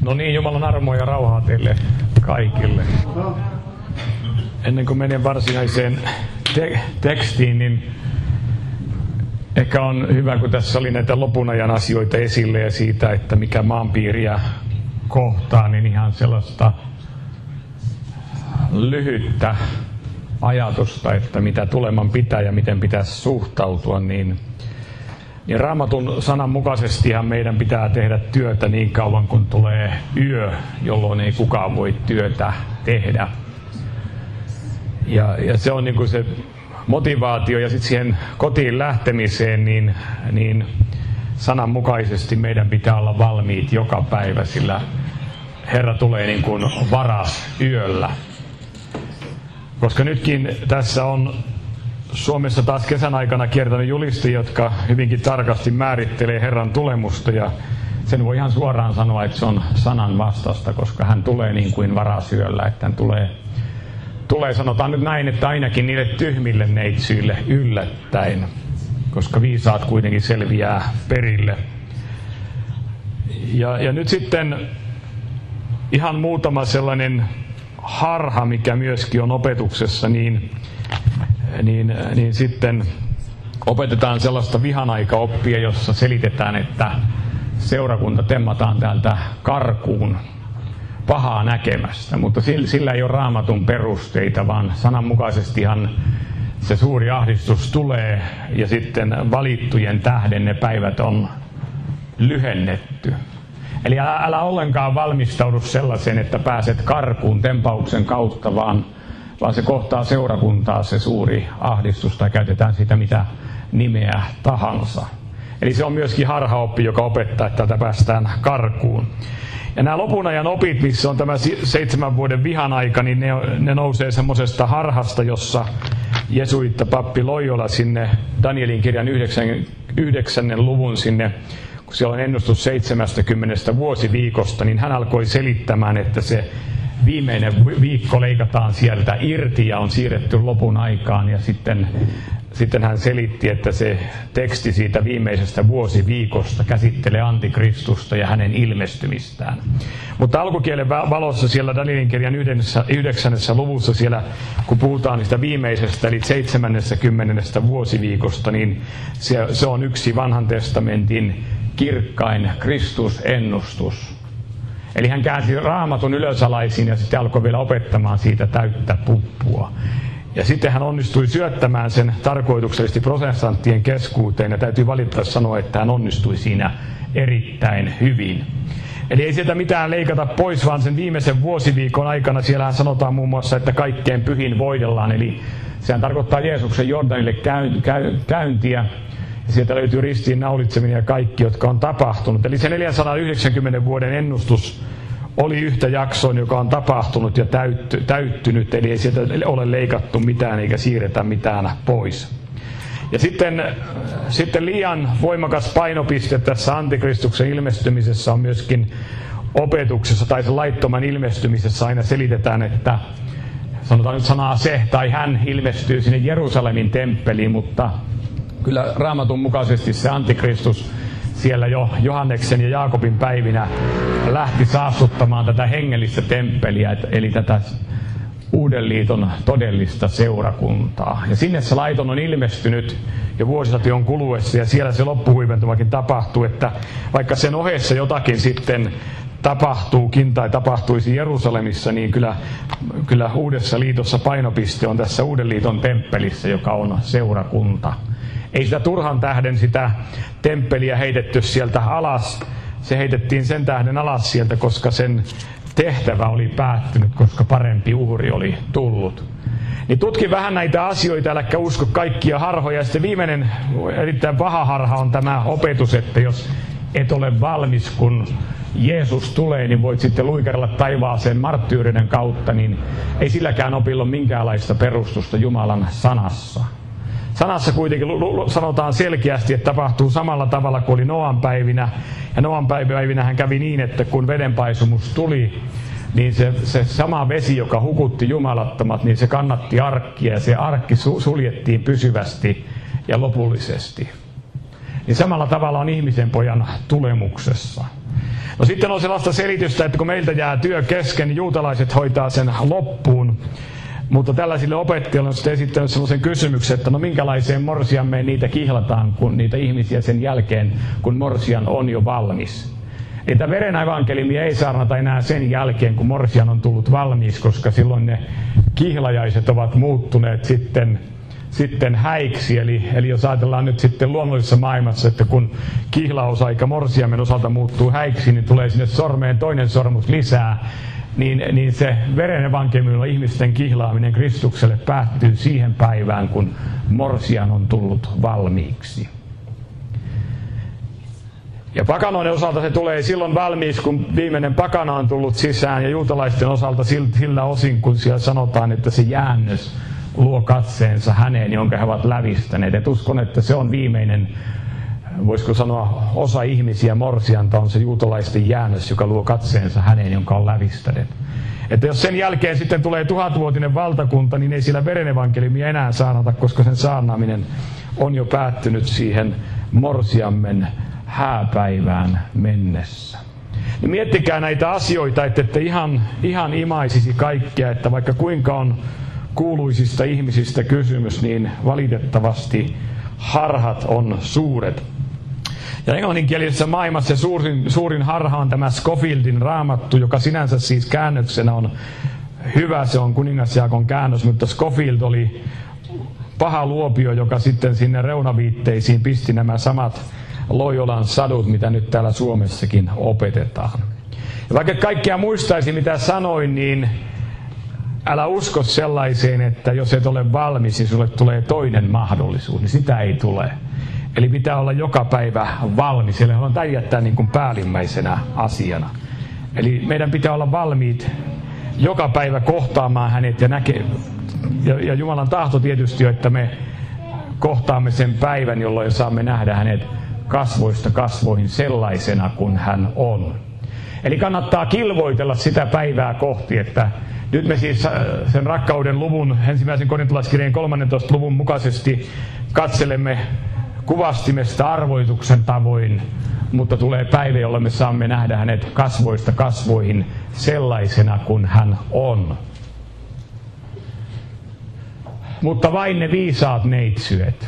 No niin, Jumalan armoa ja rauhaa teille kaikille. Ennen kuin menen varsinaiseen tekstiin, niin ehkä on hyvä, kun tässä oli näitä lopun ajan asioita esille ja siitä, että mikä maanpiiriä kohtaa, niin ihan sellaista lyhyttä ajatusta, että mitä tuleman pitää ja miten pitäisi suhtautua, niin Raamatun sanan mukaisestihan meidän pitää tehdä työtä niin kauan kun tulee yö, jolloin ei kukaan voi työtä tehdä. Ja se on niin kuin se motivaatio, ja sitten siihen kotiin lähtemiseen, niin sananmukaisesti meidän pitää olla valmiit joka päivä, sillä Herra tulee niin kuin varas yöllä. Koska nytkin tässä on Suomessa taas kesän aikana kiertänyt julistajia, jotka hyvinkin tarkasti määrittelee Herran tulemusta, ja sen voi ihan suoraan sanoa, että se on sanan vastasta, koska hän tulee niin kuin varasyöllä, että hän tulee, sanotaan nyt näin, että ainakin niille tyhmille neitsyille yllättäen, koska viisaat kuitenkin selviää perille. Ja nyt sitten ihan muutama sellainen harha, mikä myöskin on opetuksessa, niin sitten opetetaan sellaista vihanaikaoppia, jossa selitetään, että seurakunta temmataan täältä karkuun pahaa näkemästä, mutta sillä ei ole Raamatun perusteita, vaan sananmukaisestihan se suuri ahdistus tulee ja sitten valittujen tähden ne päivät on lyhennetty. Eli älä ollenkaan valmistaudu sellaiseen, että pääset karkuun tempauksen kautta, vaan se kohtaa seurakuntaa se suuri ahdistus, tai käytetään sitä mitä nimeä tahansa. Eli se on myöskin harhaoppi, joka opettaa, että täältä päästään karkuun. Ja nämä lopun ajan opit, missä on tämä 7 vuoden vihan aika, niin ne nousee semmoisesta harhasta, jossa jesuitta pappi Loyola sinne Danielin kirjan 9. luvun sinne, kun siellä on ennustus 70 vuosiviikosta, niin hän alkoi selittämään, että se viimeinen viikko leikataan sieltä irti ja on siirretty lopun aikaan, ja sitten hän selitti, että se teksti siitä viimeisestä vuosiviikosta käsittelee Antikristusta ja hänen ilmestymistään. Mutta alkukielen valossa siellä Danielin kirjan 9. luvussa siellä, kun puhutaan niistä viimeisestä, eli 70 vuosiviikosta, niin se on yksi vanhan testamentin kirkkain Kristusennustus. Eli hän käänsi Raamatun ylösalaisin ja sitten alkoi vielä opettamaan siitä täyttä puppua. Ja sitten hän onnistui syöttämään sen tarkoituksellisesti protestanttien keskuuteen, ja täytyy valitettavasti sanoa, että hän onnistui siinä erittäin hyvin. Eli ei sieltä mitään leikata pois, vaan sen viimeisen vuosiviikon aikana siellähän sanotaan muun muassa, että kaikkein pyhin voidellaan. Eli sehän tarkoittaa Jeesuksen Jordanille käyntiä. Ja sieltä löytyy ristiin naulitseminen ja kaikki, jotka on tapahtunut. Eli se 490 vuoden ennustus oli yhtä jaksoon, joka on tapahtunut ja täyttynyt. Eli ei sieltä ole leikattu mitään eikä siirretä mitään pois. Ja sitten liian voimakas painopiste tässä Antikristuksen ilmestymisessä on myöskin opetuksessa tai sen laittoman ilmestymisessä aina selitetään, että sanotaan nyt sanaa se tai hän ilmestyy sinne Jerusalemin temppeliin, mutta kyllä Raamatun mukaisesti se Antikristus siellä jo Johanneksen ja Jaakobin päivinä lähti saastuttamaan tätä hengellistä temppeliä, eli tätä Uuden liiton todellista seurakuntaa. Ja sinne se laiton on ilmestynyt jo vuosisation kuluessa, ja siellä se loppuhuipentumakin tapahtuu, että vaikka sen ohessa jotakin sitten tapahtuukin tai tapahtuisi Jerusalemissa, niin kyllä Uudessa liitossa painopiste on tässä Uuden liiton temppelissä, joka on seurakunta. Ei sitä turhan tähden sitä temppeliä heitetty sieltä alas. Se heitettiin sen tähden alas sieltä, koska sen tehtävä oli päättynyt, koska parempi uhri oli tullut. Niin tutki vähän näitä asioita, äläkä usko kaikkia harhoja. Ja sitten viimeinen erittäin paha harha on tämä opetus, että jos et ole valmis, kun Jeesus tulee, niin voit sitten luikerella taivaaseen marttyyrinen kautta, niin ei silläkään opilla ole minkäänlaista perustusta Jumalan sanassa. Sanassa kuitenkin sanotaan selkeästi, että tapahtuu samalla tavalla kuin oli Noan päivinä. Ja Noan päivinähän kävi niin, että kun vedenpaisumus tuli, niin se sama vesi, joka hukutti jumalattomat, niin se kannatti arkkia, ja se arkki suljettiin pysyvästi ja lopullisesti. Niin samalla tavalla on ihmisen pojan tulemuksessa. No sitten on sellaista selitystä, että kun meiltä jää työ kesken, niin juutalaiset hoitaa sen loppuun. Mutta tällaisille opettajille on sitten esittänyt sellaisen kysymyksen, että no minkälaiseen morsiammeen niitä kihlataan, kun niitä ihmisiä sen jälkeen, kun morsian on jo valmis. Niitä veren evankeliumia ei saarnata enää sen jälkeen, kun morsian on tullut valmiiksi, koska silloin ne kihlajaiset ovat muuttuneet sitten häiksi. Eli jos ajatellaan nyt sitten luonnollisessa maailmassa, että kun kihlausaika morsiamen osalta muuttuu häiksi, niin tulee sinne sormeen toinen sormus lisää, niin se veren evankeliumilla ihmisten kihlaaminen Kristukselle päättyy siihen päivään, kun morsian on tullut valmiiksi. Ja pakanoiden osalta se tulee silloin valmiiksi, kun viimeinen pakana on tullut sisään, ja juutalaisten osalta sillä osin, kun siellä sanotaan, että se jäännös luo katseensa häneen, jonka he ovat lävistäneet. Et uskon, että se on viimeinen, voisiko sanoa, osa ihmisiä morsianta on se juutalaisten jäännös, joka luo katseensa häneen, jonka on lävistäneet. Että jos sen jälkeen sitten tulee 1000-vuotinen valtakunta, niin ei sillä veren evankeliumia enää saarnata, koska sen saarnaaminen on jo päättynyt siihen morsiammen hääpäivään mennessä. Niin miettikää näitä asioita, että ette ihan imaisisi kaikkea, että vaikka kuinka on kuuluisista ihmisistä kysymys, niin valitettavasti harhat on suuret. Ja englanninkielisessä maailmassa suurin harha on tämä Scofieldin raamattu, joka sinänsä siis käännöksenä on hyvä, se on kuningasjaakon käännös, mutta Scofield oli paha luopio, joka sitten sinne reunaviitteisiin pisti nämä samat Loyolan sadut, mitä nyt täällä Suomessakin opetetaan. Ja vaikka kaikkia muistaisi, mitä sanoin, niin älä usko sellaiseen, että jos et ole valmis, niin sulle tulee toinen mahdollisuus, niin sitä ei tule. Eli pitää olla joka päivä valmis, eli haluan tämän jättää niin kuin päällimmäisenä asiana. Eli meidän pitää olla valmiit joka päivä kohtaamaan hänet ja Jumalan tahto tietysti, että me kohtaamme sen päivän, jolloin saamme nähdä hänet kasvoista kasvoihin sellaisena kuin hän on. Eli kannattaa kilvoitella sitä päivää kohti, että nyt me siis sen rakkauden luvun, 1. Korintolaiskirjeen 13. luvun mukaisesti katselemme kuvastimesta arvoituksen tavoin, mutta tulee päivä, jolloin me saamme nähdä hänet kasvoista kasvoihin sellaisena kuin hän on. Mutta vain ne viisaat neitsyet.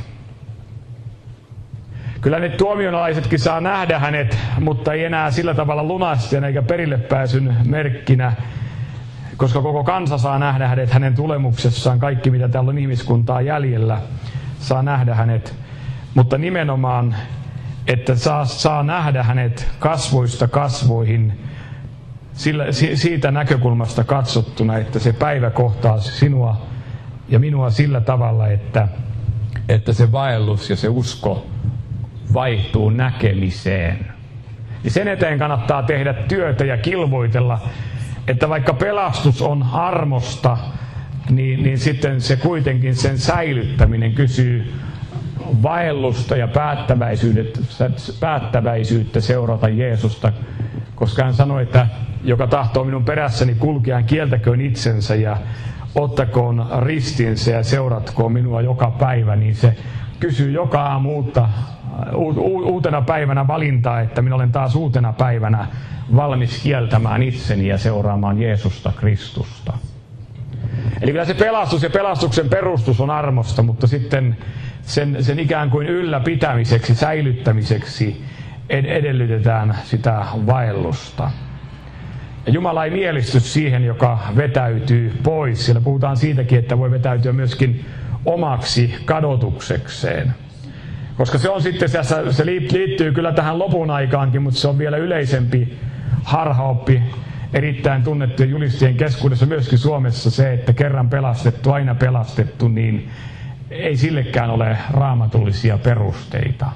Kyllä ne tuomionalaisetkin saa nähdä hänet, mutta ei enää sillä tavalla lunastajana eikä perille pääsyn merkkinä, koska koko kansa saa nähdä hänet hänen tulemuksessaan. Kaikki, mitä täällä on ihmiskuntaa jäljellä, saa nähdä hänet. Mutta nimenomaan, että saa nähdä hänet kasvoista kasvoihin siitä näkökulmasta katsottuna, että se päivä kohtaa sinua ja minua sillä tavalla, että se vaellus ja se usko vaihtuu näkemiseen. Ja sen eteen kannattaa tehdä työtä ja kilvoitella, että vaikka pelastus on armosta, niin sitten se kuitenkin sen säilyttäminen kysyy vaellusta ja päättäväisyyttä seurata Jeesusta, koska hän sanoi, että joka tahtoo minun perässäni kulkea, kieltäköön itsensä ja ottakoon ristinsä ja seuratkoon minua joka päivä, niin se kysyy joka aamu uutena päivänä valintaa, että minä olen taas uutena päivänä valmis kieltämään itseni ja seuraamaan Jeesusta Kristusta. Eli kyllä se pelastus ja pelastuksen perustus on armosta, mutta sitten sen ikään kuin ylläpitämiseksi, säilyttämiseksi edellytetään sitä vaellusta. Ja Jumala ei mielisty siihen, joka vetäytyy pois. Siellä puhutaan siitäkin, että voi vetäytyä myöskin omaksi kadotuksekseen. Koska se on sitten, se liittyy kyllä tähän lopun aikaankin, mutta se on vielä yleisempi harhaoppi, erittäin tunnettujen julistien keskuudessa myöskin Suomessa se, että kerran pelastettu, aina pelastettu, niin ei sillekään ole raamatullisia perusteita.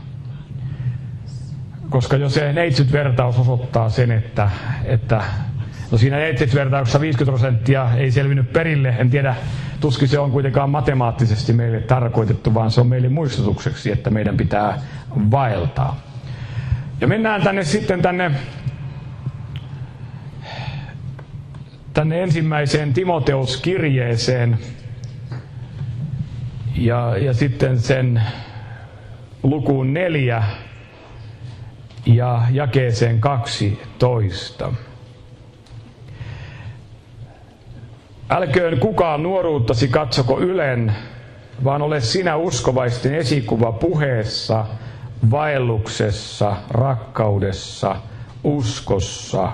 Koska jo se neitsyt-vertaus osoittaa sen, että no siinä neitsyt-vertauksessa 50% ei selvinnyt perille. En tiedä, tuskin se on kuitenkaan matemaattisesti meille tarkoitettu, vaan se on meille muistutukseksi, että meidän pitää vaeltaa. Ja mennään tänne ensimmäiseen Timoteus-kirjeeseen ja sitten sen lukuun 4 ja jakeeseen 12. Älköön kukaan nuoruuttasi katsoko ylen, vaan ole sinä uskovaisten esikuva puheessa, vaelluksessa, rakkaudessa, uskossa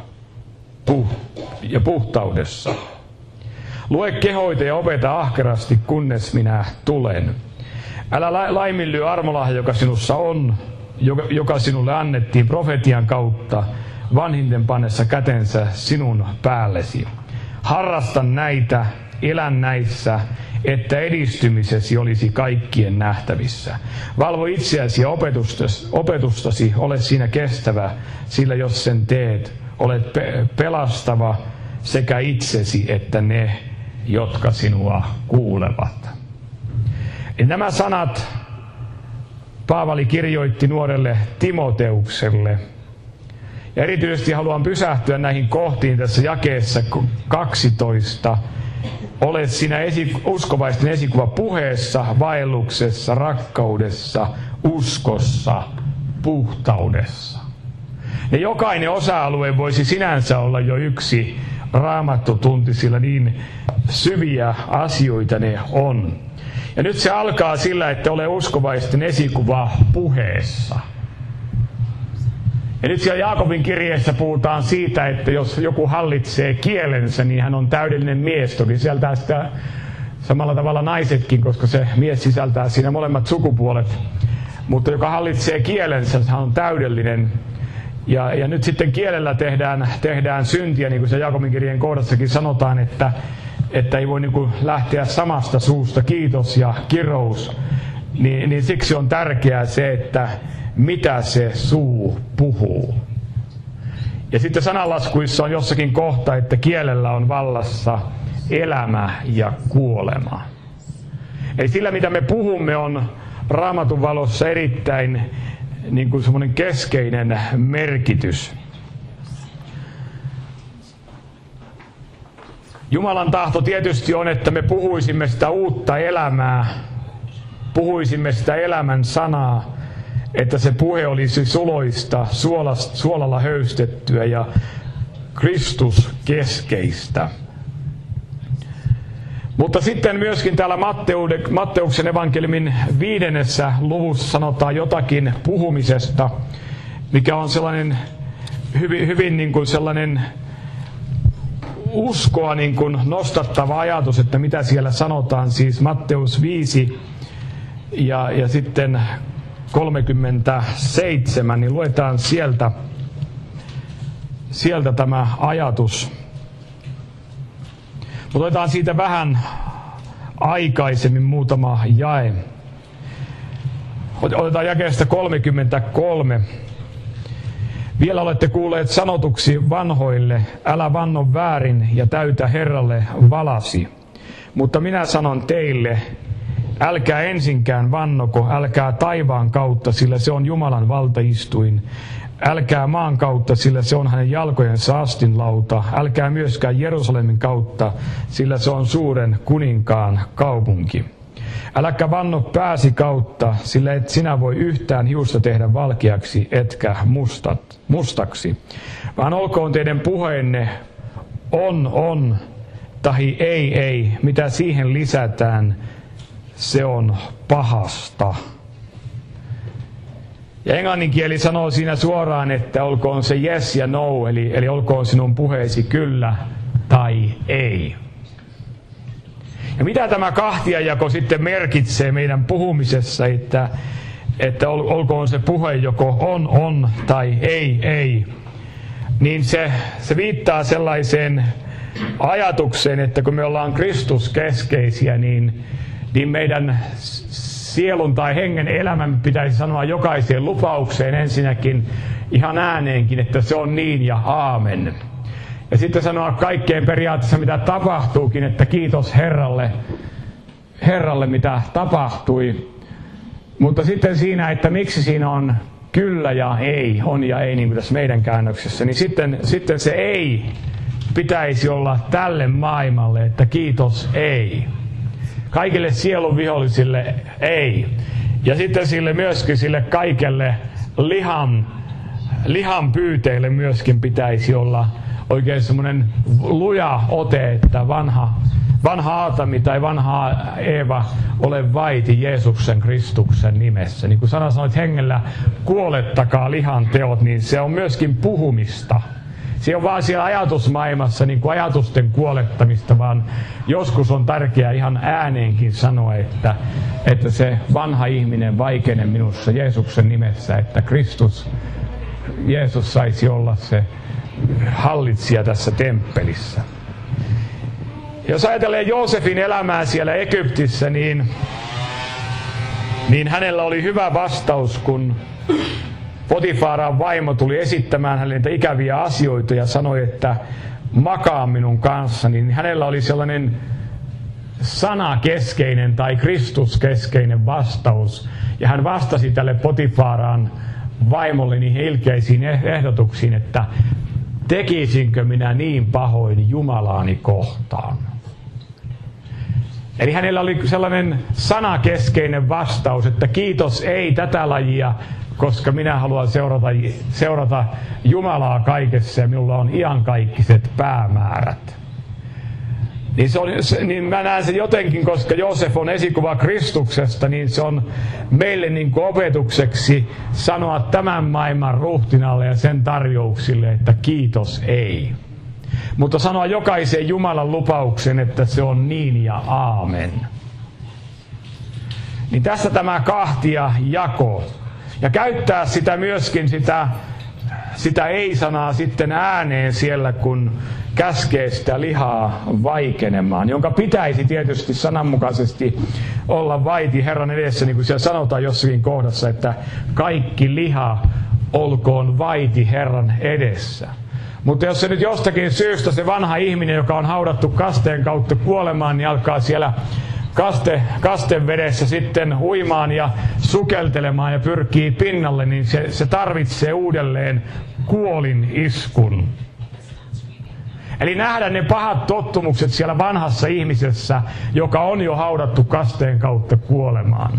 ja puhtaudessa. Lue kehoita ja opeta ahkerasti, kunnes minä tulen. Älä laiminlyö armolahja, joka sinussa on, joka sinulle annettiin profetian kautta, vanhinten pannessa kätensä sinun päällesi. Harrasta näitä, elä näissä, että edistymisesi olisi kaikkien nähtävissä. Valvo itseäsi ja opetustasi, ole siinä kestävä, sillä jos sen teet, olet pelastava sekä itsesi että ne, jotka sinua kuulevat. Ja nämä sanat Paavali kirjoitti nuorelle Timoteukselle. Ja erityisesti haluan pysähtyä näihin kohtiin tässä jakeessa 12. Ole sinä uskovaisten esikuva puheessa, vaelluksessa, rakkaudessa, uskossa, puhtaudessa. Ja jokainen osa-alue voisi sinänsä olla jo yksi raamattotunti, sillä niin syviä asioita ne on. Ja nyt se alkaa sillä, että ole uskovaisten esikuva puheessa. Ja nyt siellä Jaakobin kirjeessä puhutaan siitä, että jos joku hallitsee kielensä, niin hän on täydellinen mies. Toki sieltä sitä samalla tavalla naisetkin, koska se mies sisältää siinä molemmat sukupuolet. Mutta joka hallitsee kielensä, hän on täydellinen. Ja nyt sitten kielellä tehdään syntiä, niin kuin se Jaakobin kirjeen kohdassakin sanotaan, että ei voi niin kuin lähteä samasta suusta kiitos ja kirous. Niin siksi on tärkeää se, että mitä se suu puhuu. Ja sitten sananlaskuissa on jossakin kohta, että kielellä on vallassa elämä ja kuolema. Eli sillä, mitä me puhumme, on Raamatun valossa erittäin niin kuin semmoinen keskeinen merkitys. Jumalan tahto tietysti on, että me puhuisimme sitä uutta elämää, puhuisimme sitä elämän sanaa, että se puhe olisi suloista, suolalla höystettyä ja Kristus keskeistä. Mutta sitten myöskin täällä Matteuksen evankeliumin 5. luvussa sanotaan jotakin puhumisesta, mikä on sellainen hyvin niin kuin sellainen uskoa niin kuin nostattava ajatus, että mitä siellä sanotaan. Siis Matteus 5 ja sitten 37, niin luetaan sieltä tämä ajatus. Mutta otetaan siitä vähän aikaisemmin muutama jae. Otetaan jakeesta 33. Vielä olette kuulleet sanotuksi vanhoille, älä vanno väärin ja täytä Herralle valasi. Mutta minä sanon teille, älkää ensinkään vannoko, älkää taivaan kautta, sillä se on Jumalan valtaistuin. Älkää maan kautta, sillä se on hänen jalkojensa astinlauta. Älkää myöskään Jerusalemin kautta, sillä se on suuren kuninkaan kaupunki. Äläkä vanno pääsi kautta, sillä et sinä voi yhtään hiusta tehdä valkeaksi, etkä mustaksi. Vaan olkoon teidän puheenne on, tahi ei, mitä siihen lisätään, se on pahasta. Ja englanninkieli sanoo siinä suoraan, että olkoon se yes ja no, eli olkoon sinun puheesi kyllä tai ei. Ja mitä tämä kahtiajako sitten merkitsee meidän puhumisessa, että olkoon se puhe joko on tai ei, niin se viittaa sellaiseen ajatukseen, että kun me ollaan Kristus-keskeisiä, niin meidän sielun tai hengen elämän pitäisi sanoa jokaiseen lupaukseen ensinnäkin ihan ääneenkin, että se on niin ja aamen. Ja sitten sanoa kaikkeen periaatteessa mitä tapahtuukin, että kiitos Herralle mitä tapahtui. Mutta sitten siinä, että miksi siinä on kyllä ja ei, on ja ei niin kuin tässä meidän käännöksessä, niin sitten se ei pitäisi olla tälle maailmalle, että kiitos ei. Kaikille sielun vihollisille ei. Ja sitten myöskin sille kaikelle lihan lihan pyyteille myöskin pitäisi olla oikein semmoinen luja ote, että vanha Aatami tai vanha Eeva ole vaiti Jeesuksen Kristuksen nimessä. Niin kuin sana sanoi, että hengellä kuolettakaa lihan teot, niin se on myöskin puhumista. Se on vaan siellä ajatusmaailmassa niin kuin ajatusten kuolettamista, vaan joskus on tärkeää ihan ääneenkin sanoa, että se vanha ihminen vaikene minussa Jeesuksen nimessä, että Jeesus saisi olla se hallitsija tässä temppelissä. Jos ajatellaan Joosefin elämää siellä Egyptissä, niin hänellä oli hyvä vastaus, kun Potifaran vaimo tuli esittämään hänelle ikäviä asioita ja sanoi, että makaa minun kanssani, niin hänellä oli sellainen sanakeskeinen tai Kristuskeskeinen vastaus. Ja hän vastasi tälle Potifaran vaimolle niihin ilkeisiin ehdotuksiin, että tekisinkö minä niin pahoin Jumalaani kohtaan. Eli hänellä oli sellainen sanakeskeinen vastaus, että kiitos ei tätä lajia, koska minä haluan seurata Jumalaa kaikessa ja minulla on iankaikiset päämäärät. Niin mä näen sen jotenkin, koska Joosef on esikuva Kristuksesta, niin se on meille niin kuin opetukseksi sanoa tämän maailman ruhtinalle ja sen tarjouksille, että kiitos ei. Mutta sanoa jokaisen Jumalan lupauksen, että se on niin ja aamen. Niin tässä tämä kahtia jako. Ja käyttää sitä myöskin sitä ei-sanaa sitten ääneen siellä, kun käskee sitä lihaa vaikenemaan, jonka pitäisi tietysti sananmukaisesti olla vaiti Herran edessä, niin kuin siellä sanotaan jossakin kohdassa, että kaikki liha olkoon vaiti Herran edessä. Mutta jos se nyt jostakin syystä se vanha ihminen, joka on haudattu kasteen kautta kuolemaan, niin alkaa siellä kastevedessä sitten uimaan ja sukeltelemaan ja pyrkii pinnalle, niin se tarvitsee uudelleen kuolin iskun. Eli nähdä ne pahat tottumukset siellä vanhassa ihmisessä, joka on jo haudattu kasteen kautta kuolemaan.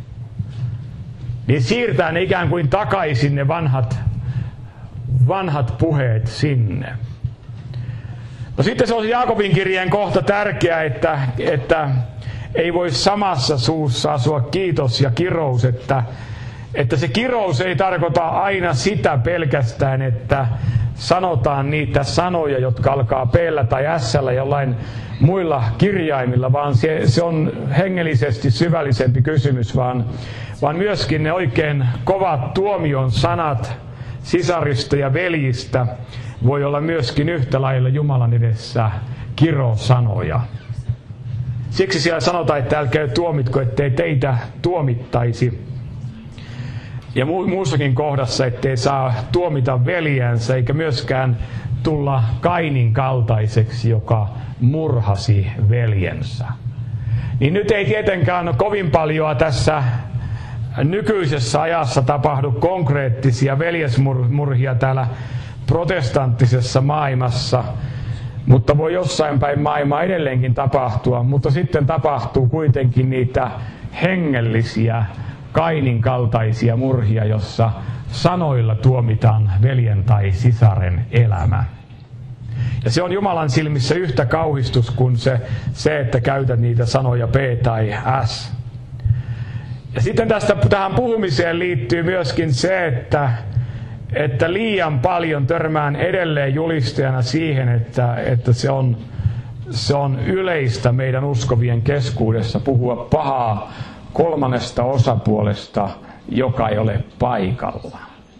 Niin siirtää ne ikään kuin takaisin ne vanhat puheet sinne. No sitten se on Jaakobin kirjeen kohta tärkeä, että ei voi samassa suussa asua kiitos ja kirous, että se kirous ei tarkoita aina sitä pelkästään, että sanotaan niitä sanoja, jotka alkaa P:llä tai S:llä jollain muilla kirjaimilla, vaan se on hengellisesti syvällisempi kysymys, vaan myöskin ne oikein kovat tuomion sanat sisarista ja veljistä voi olla myöskin yhtä lailla Jumalan edessä kirosanoja. Siksi siellä sanotaan, että älkää tuomitko, ettei teitä tuomittaisi. Ja muussakin kohdassa, ettei saa tuomita veljänsä, eikä myöskään tulla Kainin kaltaiseksi, joka murhasi veljensä. Niin nyt ei tietenkään kovin paljon tässä nykyisessä ajassa tapahdu konkreettisia veljesmurhia täällä protestanttisessa maailmassa, mutta voi jossain päin maailmaa edelleenkin tapahtua, mutta sitten tapahtuu kuitenkin niitä hengellisiä Kainin kaltaisia murhia, jossa sanoilla tuomitaan veljen tai sisaren elämä. Ja se on Jumalan silmissä yhtä kauhistus kuin se että käytät niitä sanoja P tai S. Ja sitten tähän puhumiseen liittyy myöskin se, että liian paljon törmään edelleen julistajana siihen, että se on yleistä meidän uskovien keskuudessa puhua pahaa kolmannesta osapuolesta, joka ei ole paikalla.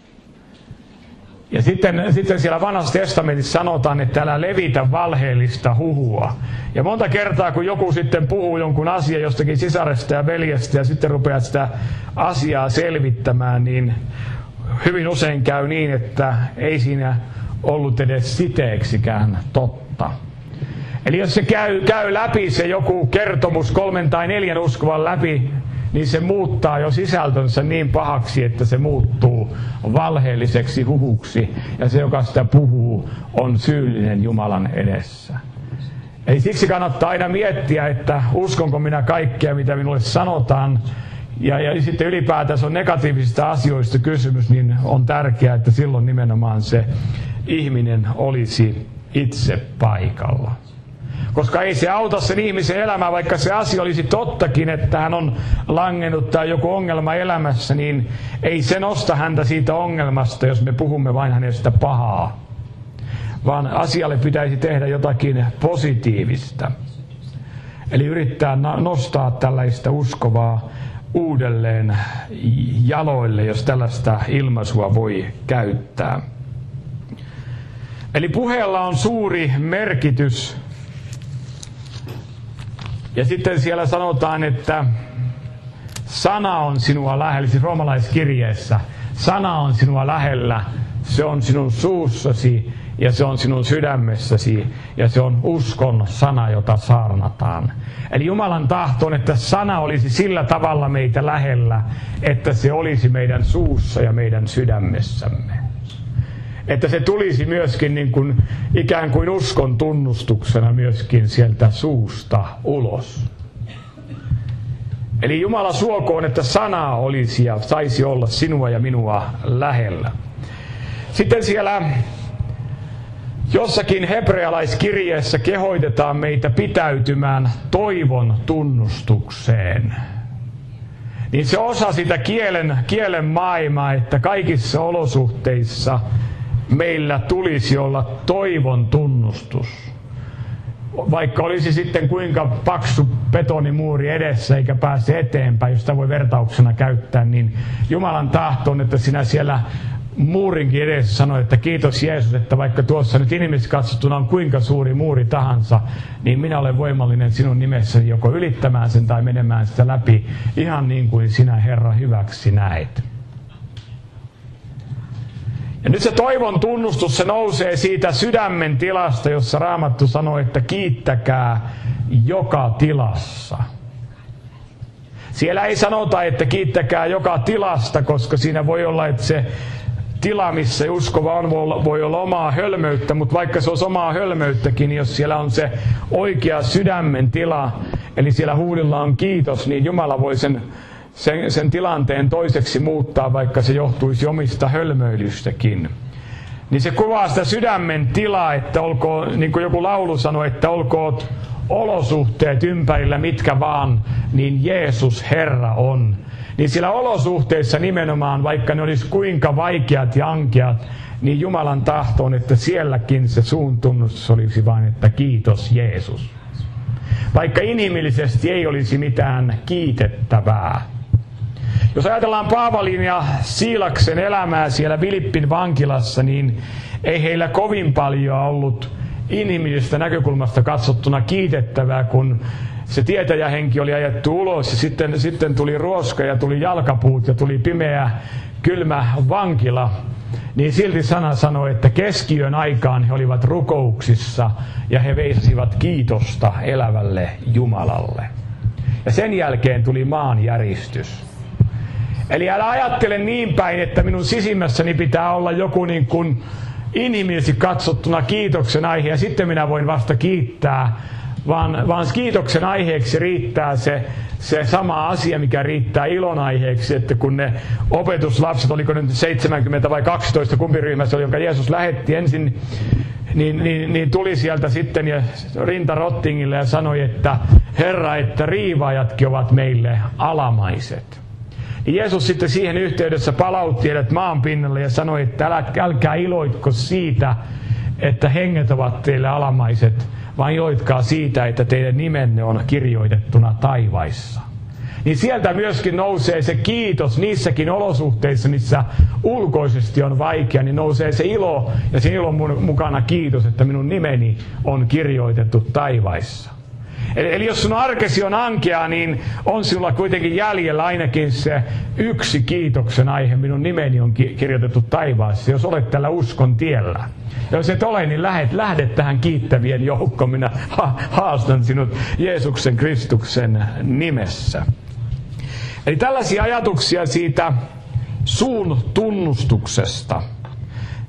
Ja sitten siellä Vanhassa testamentissa sanotaan, että älä levitä valheellista huhua. Ja monta kertaa, kun joku sitten puhuu jonkun asian jostakin sisaresta ja veljestä ja sitten rupeaa sitä asiaa selvittämään, niin hyvin usein käy niin, että ei siinä ollut edes siteeksikään totta. Eli jos se käy läpi se joku kertomus 3 tai 4 uskovan läpi, niin se muuttaa jo sisältönsä niin pahaksi, että se muuttuu valheelliseksi huhuksi. Ja se, joka sitä puhuu, on syyllinen Jumalan edessä. Eli siksi kannattaa aina miettiä, että uskonko minä kaikkea, mitä minulle sanotaan. Ja sitten ylipäätään on negatiivisista asioista kysymys, niin on tärkeää, että silloin nimenomaan se ihminen olisi itse paikalla. Koska ei se auta sen ihmisen elämää, vaikka se asia olisi tottakin, että hän on langennut tai joku ongelma elämässä, niin ei se nosta häntä siitä ongelmasta, jos me puhumme vain hänestä pahaa. Vaan asialle pitäisi tehdä jotakin positiivista. Eli yrittää nostaa tällaista uskovaa uudelleen jaloille, jos tällaista ilmaisua voi käyttää. Eli puheella on suuri merkitys. Ja sitten siellä sanotaan, että sana on sinua lähellä, siis roomalaiskirjeessä. Sana on sinua lähellä, se on sinun suussasi ja se on sinun sydämessäsi ja se on uskon sana, jota saarnataan. Eli Jumalan tahto on, että sana olisi sillä tavalla meitä lähellä, että se olisi meidän suussa ja meidän sydämessämme. Että se tulisi myöskin niin kuin, ikään kuin uskon tunnustuksena myöskin sieltä suusta ulos. Eli Jumala suokoon, että sana olisi ja saisi olla sinua ja minua lähellä. Sitten siellä jossakin hebrealaiskirjeessä kehoitetaan meitä pitäytymään toivon tunnustukseen. Niin se osa sitä kielen maailmaa, että kaikissa olosuhteissa meillä tulisi olla toivon tunnustus. Vaikka olisi sitten kuinka paksu betonimuuri edessä eikä pääse eteenpäin, jos sitä voi vertauksena käyttää, niin Jumalan tahto on, että sinä siellä muurinkin edessä sanoit, että kiitos Jeesus, että vaikka tuossa nyt inhimillisesti katsottuna on kuinka suuri muuri tahansa, niin minä olen voimallinen sinun nimessäni joko ylittämään sen tai menemään sitä läpi, ihan niin kuin sinä Herra hyväksi näet. Ja nyt se toivon tunnustus, se nousee siitä sydämen tilasta, jossa Raamattu sanoo, että kiittäkää joka tilassa. Siellä ei sanota, että kiittäkää joka tilasta, koska siinä voi olla, että se tila, missä uskova on, voi olla omaa hölmöyttä, mutta vaikka se olisi omaa hölmöyttäkin, niin jos siellä on se oikea sydämen tila, eli siellä huudilla on kiitos, niin Jumala voi sen tilanteen toiseksi muuttaa, vaikka se johtuisi omista hölmöilystäkin. Niin se kuvaa sitä sydämen tilaa, että olkoon, niin kuin joku laulu sanoi, että olkoot olosuhteet ympärillä mitkä vaan, niin Jeesus Herra on. Niin siellä olosuhteissa nimenomaan, vaikka ne olisi kuinka vaikeat ja ankeat, niin Jumalan tahto on, että sielläkin se suuntunnus olisi vain, että kiitos Jeesus. Vaikka inhimillisesti ei olisi mitään kiitettävää. Jos ajatellaan Paavalin ja Siilaksen elämää siellä Filippin vankilassa, niin ei heillä kovin paljon ollut inhimillisestä näkökulmasta katsottuna kiitettävää, kun se tietäjähenki oli ajettu ulos ja sitten tuli ruoska ja tuli jalkapuut ja tuli pimeä, kylmä vankila. Niin silti sana sanoi, että keskiyön aikaan he olivat rukouksissa ja he veisasivat kiitosta elävälle Jumalalle. Ja sen jälkeen tuli maanjäristys. Eli älä ajattele niin päin, että minun sisimmässäni pitää olla joku niin kuin inhimillisesti katsottuna kiitoksen aihe ja sitten minä voin vasta kiittää, vaan kiitoksen aiheeksi riittää se sama asia, mikä riittää ilon aiheeksi, että kun ne opetuslapset, oliko nyt 70 vai 12, kumpi ryhmä se oli, jonka Jeesus lähetti ensin, niin tuli sieltä sitten ja rinta rottingille ja sanoi, että Herra, että riivaajatkin ovat meille alamaiset. Jeesus sitten siihen yhteydessä palautti heidät maan pinnalle ja sanoi, että älkää iloitko siitä, että henget ovat teille alamaiset, vaan iloitkaa siitä, että teidän nimenne on kirjoitettuna taivaissa. Niin sieltä myöskin nousee se kiitos niissäkin olosuhteissa, missä ulkoisesti on vaikea, niin nousee se ilo ja sen ilon mukana kiitos, että minun nimeni on kirjoitettu taivaissa. Eli jos sun arkesi on ankea, niin on sinulla kuitenkin jäljellä ainakin se yksi kiitoksen aihe. Minun nimeni on kirjoitettu taivaassa, jos olet tällä uskon tiellä. Ja jos et ole, niin lähde tähän kiittävien joukkoon. Minä haastan sinut Jeesuksen Kristuksen nimessä. Eli tällaisia ajatuksia siitä suun tunnustuksesta.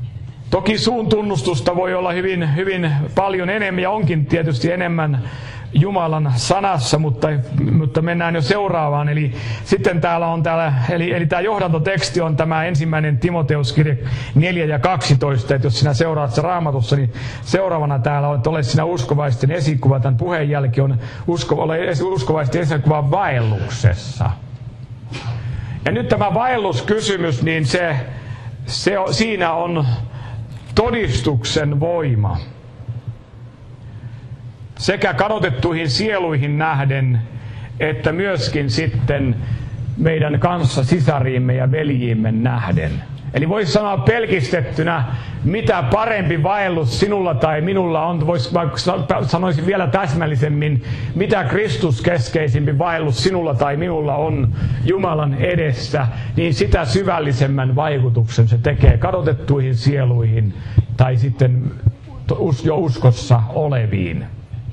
Toki suun tunnustusta voi olla hyvin, hyvin paljon enemmän ja onkin tietysti enemmän Jumalan sanassa, mutta mennään jo seuraavaan. Eli sitten eli tämä johdantoteksti on tämä 1. Timoteuskirje 4 ja 12, että jos sinä seuraat se Raamatussa, niin seuraavana täällä on, että ole sinä uskovaisten esikuva, tämän puheen jälkeen on ole uskovaisten esikuva vaelluksessa. Ja nyt tämä vaelluskysymys, niin siinä on todistuksen voima. Sekä kadotettuihin sieluihin nähden, että myöskin sitten meidän kanssa sisariimme ja veljiimme nähden. Eli voisi sanoa pelkistettynä, mitä parempi vaellus sinulla tai minulla on, sanoisin vielä täsmällisemmin, mitä Kristus-keskeisempi vaellus sinulla tai minulla on Jumalan edessä, niin sitä syvällisemmän vaikutuksen se tekee kadotettuihin sieluihin tai sitten jo uskossa oleviin.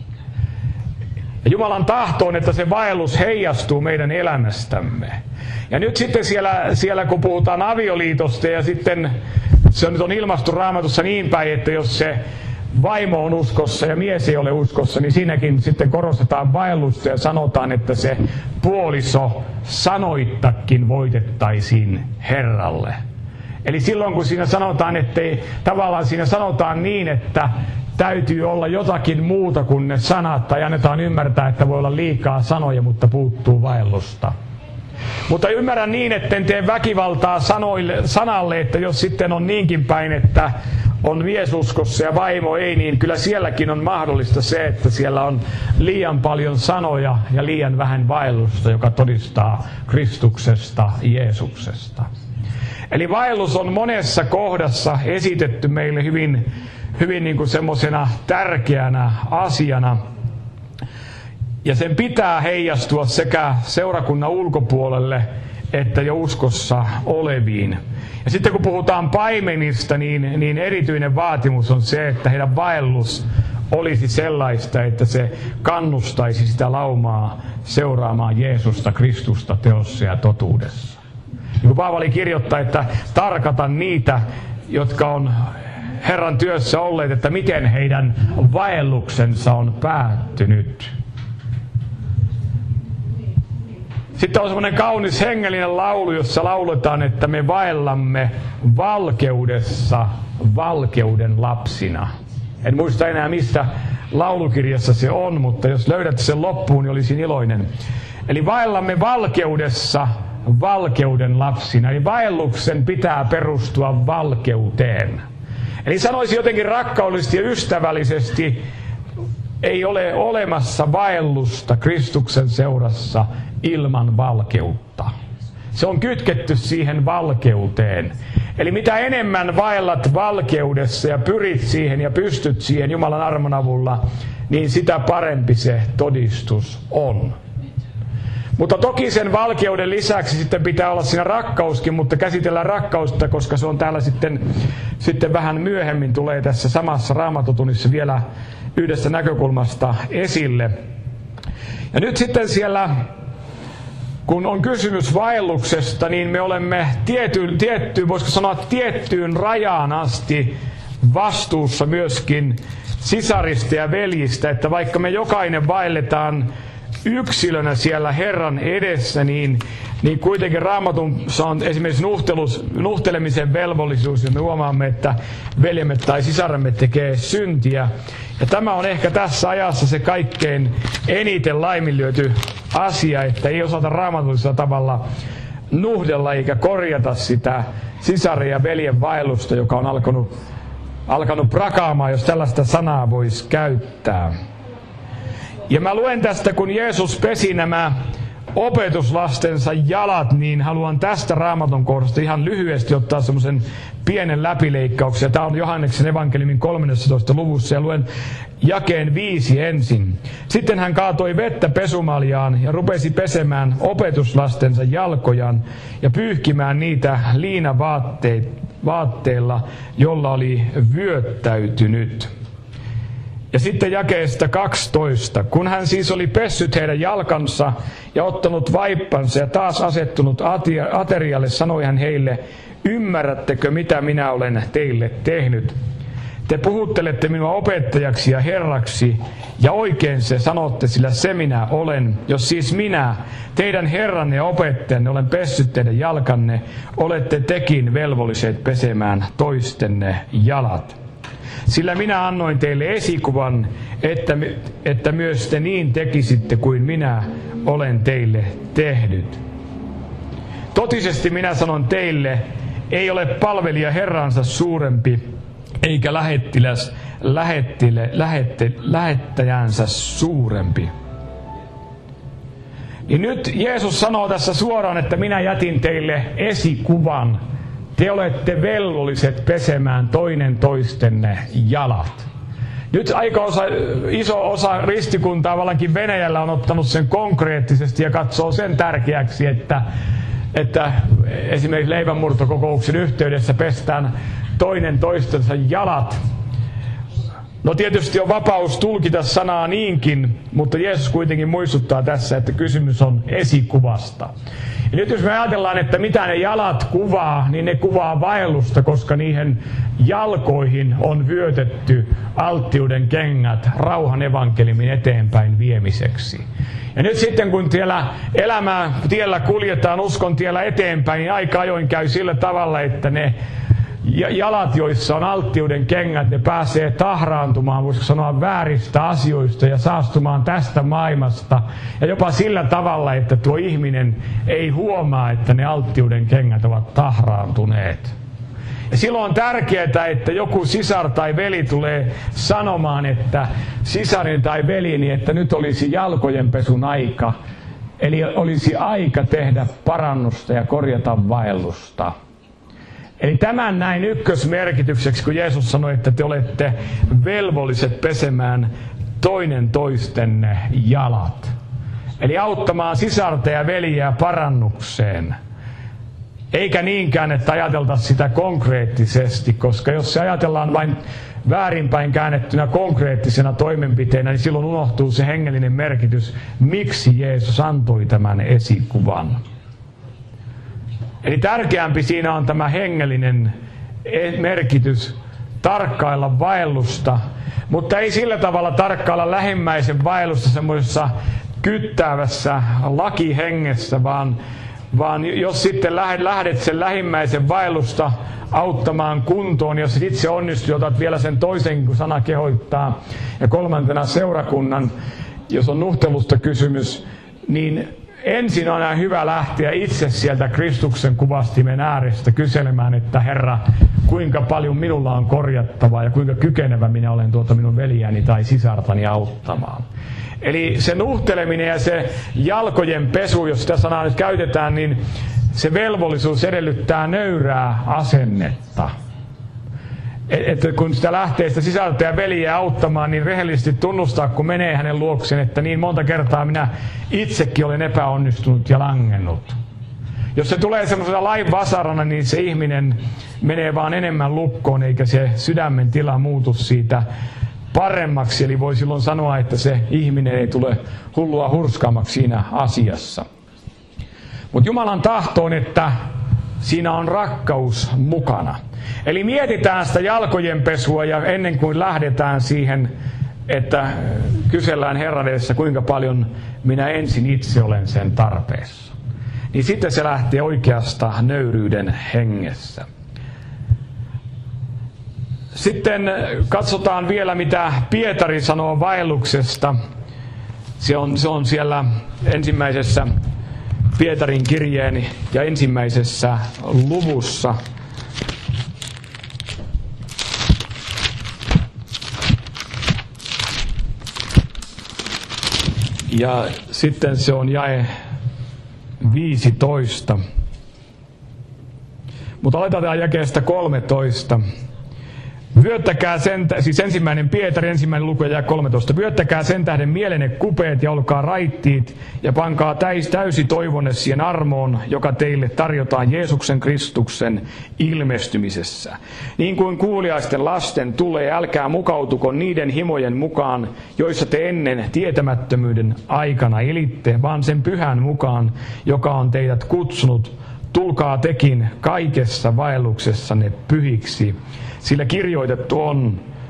Ja Jumalan tahto on, että se vaellus heijastuu meidän elämästämme. Ja nyt sitten siellä kun puhutaan avioliitosta ja sitten se nyt on ilmastu Raamatussa niin päin, että jos se vaimo on uskossa ja mies ei ole uskossa, niin siinäkin sitten korostetaan vaellusta ja sanotaan, että se puoliso sanoittakin voitettaisiin Herralle. Eli silloin kun siinä sanotaan, tavallaan siinä sanotaan niin, että täytyy olla jotakin muuta kuin ne sanat, tai annetaan ymmärtää, että voi olla liikaa sanoja, mutta puuttuu vaellusta. Mutta ymmärrän niin, etten tee väkivaltaa sanalle, että jos sitten on niinkin päin, että on mies uskossa ja vaimo ei, niin kyllä sielläkin on mahdollista se, että siellä on liian paljon sanoja ja liian vähän vaellusta, joka todistaa Kristuksesta, Jeesuksesta. Eli vaellus on monessa kohdassa esitetty meille hyvin niin kuin semmoisena tärkeänä asiana. Ja sen pitää heijastua sekä seurakunnan ulkopuolelle että jo uskossa oleviin. Ja sitten kun puhutaan paimenista, niin erityinen vaatimus on se, että heidän vaellus olisi sellaista, että se kannustaisi sitä laumaa seuraamaan Jeesusta, Kristusta teossa ja totuudessa. Niin kuin Paavali kirjoittaa, että tarkata niitä, jotka on Herran työssä olleet, että miten heidän vaelluksensa on päättynyt. Sitten on semmoinen kaunis hengellinen laulu, jossa lauletaan, että me vaellamme valkeudessa valkeuden lapsina. En muista enää mistä laulukirjassa se on, mutta jos löydät sen loppuun, niin olisin iloinen. Eli vaellamme valkeudessa valkeuden lapsina. Eli vaelluksen pitää perustua valkeuteen. Eli sanoisin jotenkin rakkaudellisesti ja ystävällisesti, ei ole olemassa vaellusta Kristuksen seurassa ilman valkeutta. Se on kytketty siihen valkeuteen. Eli mitä enemmän vaellat valkeudessa ja pyrit siihen ja pystyt siihen Jumalan armon avulla, niin sitä parempi se todistus on. Mutta toki sen valkeuden lisäksi sitten pitää olla siinä rakkauskin, mutta käsitellään rakkausta, koska se on täällä sitten vähän myöhemmin tulee tässä samassa Raamatutunnissa vielä yhdestä näkökulmasta esille. Ja nyt sitten siellä, kun on kysymys vaelluksesta, niin me olemme voisiko sanoa tiettyyn rajaan asti vastuussa myöskin sisarista ja veljistä, että vaikka me jokainen vaelletaan yksilönä siellä Herran edessä, niin kuitenkin Raamatussa on esimerkiksi nuhtelemisen velvollisuus, ja me huomaamme, että veljemme tai sisaremme tekee syntiä. Ja tämä on ehkä tässä ajassa se kaikkein eniten laiminlyöty asia, että ei osata raamatullisella tavalla nuhdella eikä korjata sitä sisaren ja veljen vaellusta, joka on alkanut prakaamaan, jos tällaista sanaa voisi käyttää. Ja mä luen tästä, kun Jeesus pesi nämä opetuslastensa jalat, niin haluan tästä Raamatun kohdasta ihan lyhyesti ottaa semmoisen pienen läpileikkauksen. Tämä on Johanneksen evankeliumin 13. luvussa ja luen jakeen 5 ensin. Sitten hän kaatoi vettä pesumaljaan ja rupesi pesemään opetuslastensa jalkojaan ja pyyhkimään niitä liinavaatteilla, jolla oli vyöttäytynyt. Ja sitten jakeesta 12. Kun hän siis oli pessyt heidän jalkansa ja ottanut vaippansa ja taas asettunut aterialle, sanoi hän heille, ymmärrättekö mitä minä olen teille tehnyt? Te puhuttelette minua opettajaksi ja herraksi, ja oikein se sanotte, sillä se minä olen. Jos siis minä, teidän herranne ja opettajanne, olen pessyt teidän jalkanne, olette tekin velvolliset pesemään toistenne jalat. Sillä minä annoin teille esikuvan, että myös te niin tekisitte kuin minä olen teille tehnyt. Totisesti minä sanon teille, ei ole palvelija herransa suurempi, eikä lähettiläs lähettäjänsä suurempi. Niin nyt Jeesus sanoo tässä suoraan, että minä jätin teille esikuvan. Te olette velvolliset pesemään toinen toistenne jalat. Nyt iso osa ristikuntaa vallankin Venäjällä on ottanut sen konkreettisesti ja katsoo sen tärkeäksi, että esimerkiksi leivänmurtokokouksen yhteydessä pestään toinen toistensa jalat. No tietysti on vapaus tulkita sanaa niinkin, mutta Jeesus kuitenkin muistuttaa tässä, että kysymys on esikuvasta. Ja nyt jos me ajatellaan, että mitä ne jalat kuvaa, niin ne kuvaa vaellusta, koska niihin jalkoihin on vyötetty alttiuden kengät rauhan evankeliumin eteenpäin viemiseksi. Ja nyt sitten kun siellä elämän tiellä kuljetaan uskon tiellä eteenpäin, niin aika ajoin käy sillä tavalla, että ne jalat, joissa on alttiuden kengät, ne pääsee tahraantumaan, voisiko sanoa, vääristä asioista ja saastumaan tästä maailmasta. Ja jopa sillä tavalla, että tuo ihminen ei huomaa, että ne alttiuden kengät ovat tahraantuneet. Ja silloin on tärkeää, että joku sisar tai veli tulee sanomaan, että sisarin tai velini, että nyt olisi jalkojenpesun aika. Eli olisi aika tehdä parannusta ja korjata vaellusta. Eli tämän näin ykkösmerkitykseksi, kun Jeesus sanoi, että te olette velvolliset pesemään toinen toistenne jalat. Eli auttamaan sisarta ja veljeä parannukseen. Eikä niinkään, että ajateltaisiin sitä konkreettisesti, koska jos se ajatellaan vain väärinpäin käännettynä konkreettisena toimenpiteenä, niin silloin unohtuu se hengellinen merkitys, miksi Jeesus antoi tämän esikuvan. Eli tärkeämpi siinä on tämä hengellinen merkitys, tarkkailla vaellusta, mutta ei sillä tavalla tarkkailla lähimmäisen vaellusta semmoisessa kyttäävässä lakihengessä, vaan jos sitten lähdet sen lähimmäisen vaellusta auttamaan kuntoon, jos itse onnistuu, otat vielä sen toisen, kun sana kehoittaa, ja kolmantena seurakunnan, jos on nuhtelusta kysymys, niin ensin on aina hyvä lähteä itse sieltä Kristuksen kuvastimen äärestä kyselemään, että Herra, kuinka paljon minulla on korjattavaa ja kuinka kykenevä minä olen tuota minun veljääni tai sisartani auttamaan. Eli se nuhteleminen ja se jalkojen pesu, jos sitä sanaa nyt käytetään, niin se velvollisuus edellyttää nöyrää asennetta. Että kun sitä lähtee sitä sisältä ja veljeä auttamaan, niin rehellisesti tunnustaa, kun menee hänen luokseen, että niin monta kertaa minä itsekin olen epäonnistunut ja langennut. Jos se tulee semmoisena lain vasarana, niin se ihminen menee vaan enemmän lukkoon, eikä se sydämen tila muutu siitä paremmaksi. Eli voi silloin sanoa, että se ihminen ei tule hullua hurskaammaksi siinä asiassa. Mutta Jumalan tahto on, että siinä on rakkaus mukana. Eli mietitään sitä jalkojen pesua ja ennen kuin lähdetään siihen, että kysellään Herran edessä, kuinka paljon minä ensin itse olen sen tarpeessa. Niin sitten se lähtee oikeasta nöyryyden hengessä. Sitten katsotaan vielä, mitä Pietari sanoo vaelluksesta. Se on siellä ensimmäisessä Pietarin kirjeen ja ensimmäisessä luvussa. Ja sitten se on jae 15. Mutta aletaan jakeesta 13. Vyöttäkää siis ensimmäinen Pietari, ensimmäinen luku ja 13. Vyöttäkää sen tähden mielenne kupeet ja olkaa raittiit ja pankaa täysi toivonne siihen armoon, joka teille tarjotaan Jeesuksen Kristuksen ilmestymisessä. Niin kuin kuuliaisten lasten tulee, älkää mukautuko niiden himojen mukaan, joissa te ennen tietämättömyyden aikana elitte, vaan sen pyhän mukaan, joka on teidät kutsunut. Tulkaa tekin kaikessa vaelluksessanne pyhiksi. Sillä kirjoitettu on,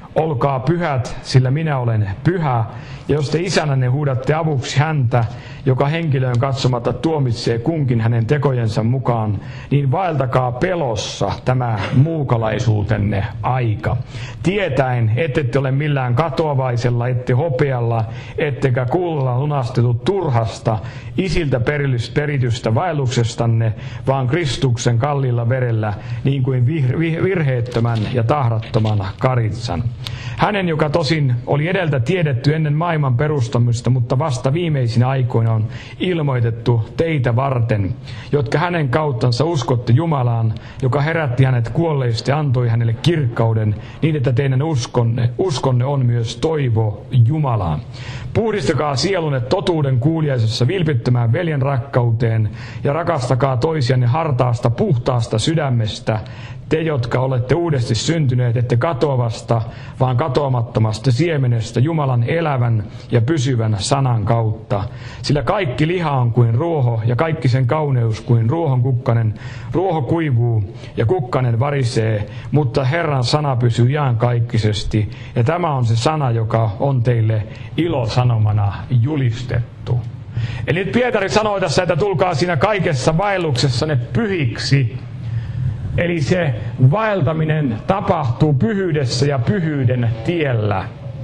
olkaa pyhät, sillä minä olen pyhä. Ja jos te isänänne huudatte avuksi häntä, joka henkilöön katsomatta tuomitsee kunkin hänen tekojensa mukaan, niin vaeltakaa pelossa tämä muukalaisuutenne aika. Tietäen, ette ole millään katoavaisella, ette hopealla, ettekä kullalla lunastetut turhasta, isiltä peritystä vaelluksestanne, vaan Kristuksen kalliilla verellä, niin kuin virheettömän ja tahrattoman karitsan. Hänen, joka tosin oli edeltä tiedetty ennen maailman perustamista, mutta vasta viimeisinä aikoina on ilmoitettu teitä varten, jotka hänen kauttansa uskotte Jumalaan, joka herätti hänet kuolleista ja antoi hänelle kirkkauden, niin että teidän uskonne on myös toivo Jumalaan. Puhdistakaa sielunne totuuden kuuliaisessa vilpittömään veljen rakkauteen ja rakastakaa toisianne hartaasta puhtaasta sydämestä, te, jotka olette uudesti syntyneet, ette katoavasta, vaan katoamattomasta siemenestä Jumalan elävän ja pysyvän sanan kautta. Sillä kaikki liha on kuin ruoho ja kaikki sen kauneus kuin ruohon kukkanen. Ruoho kuivuu ja kukkanen varisee, mutta Herran sana pysyy iankaikkisesti. Ja tämä on se sana, joka on teille ilosanomana julistettu. Eli nyt Pietari sanoi tässä, että tulkaa siinä kaikessa vaelluksessanne pyhiksi. Eli se vaeltaminen tapahtuu pyhyydessä ja pyhyyden tiellä.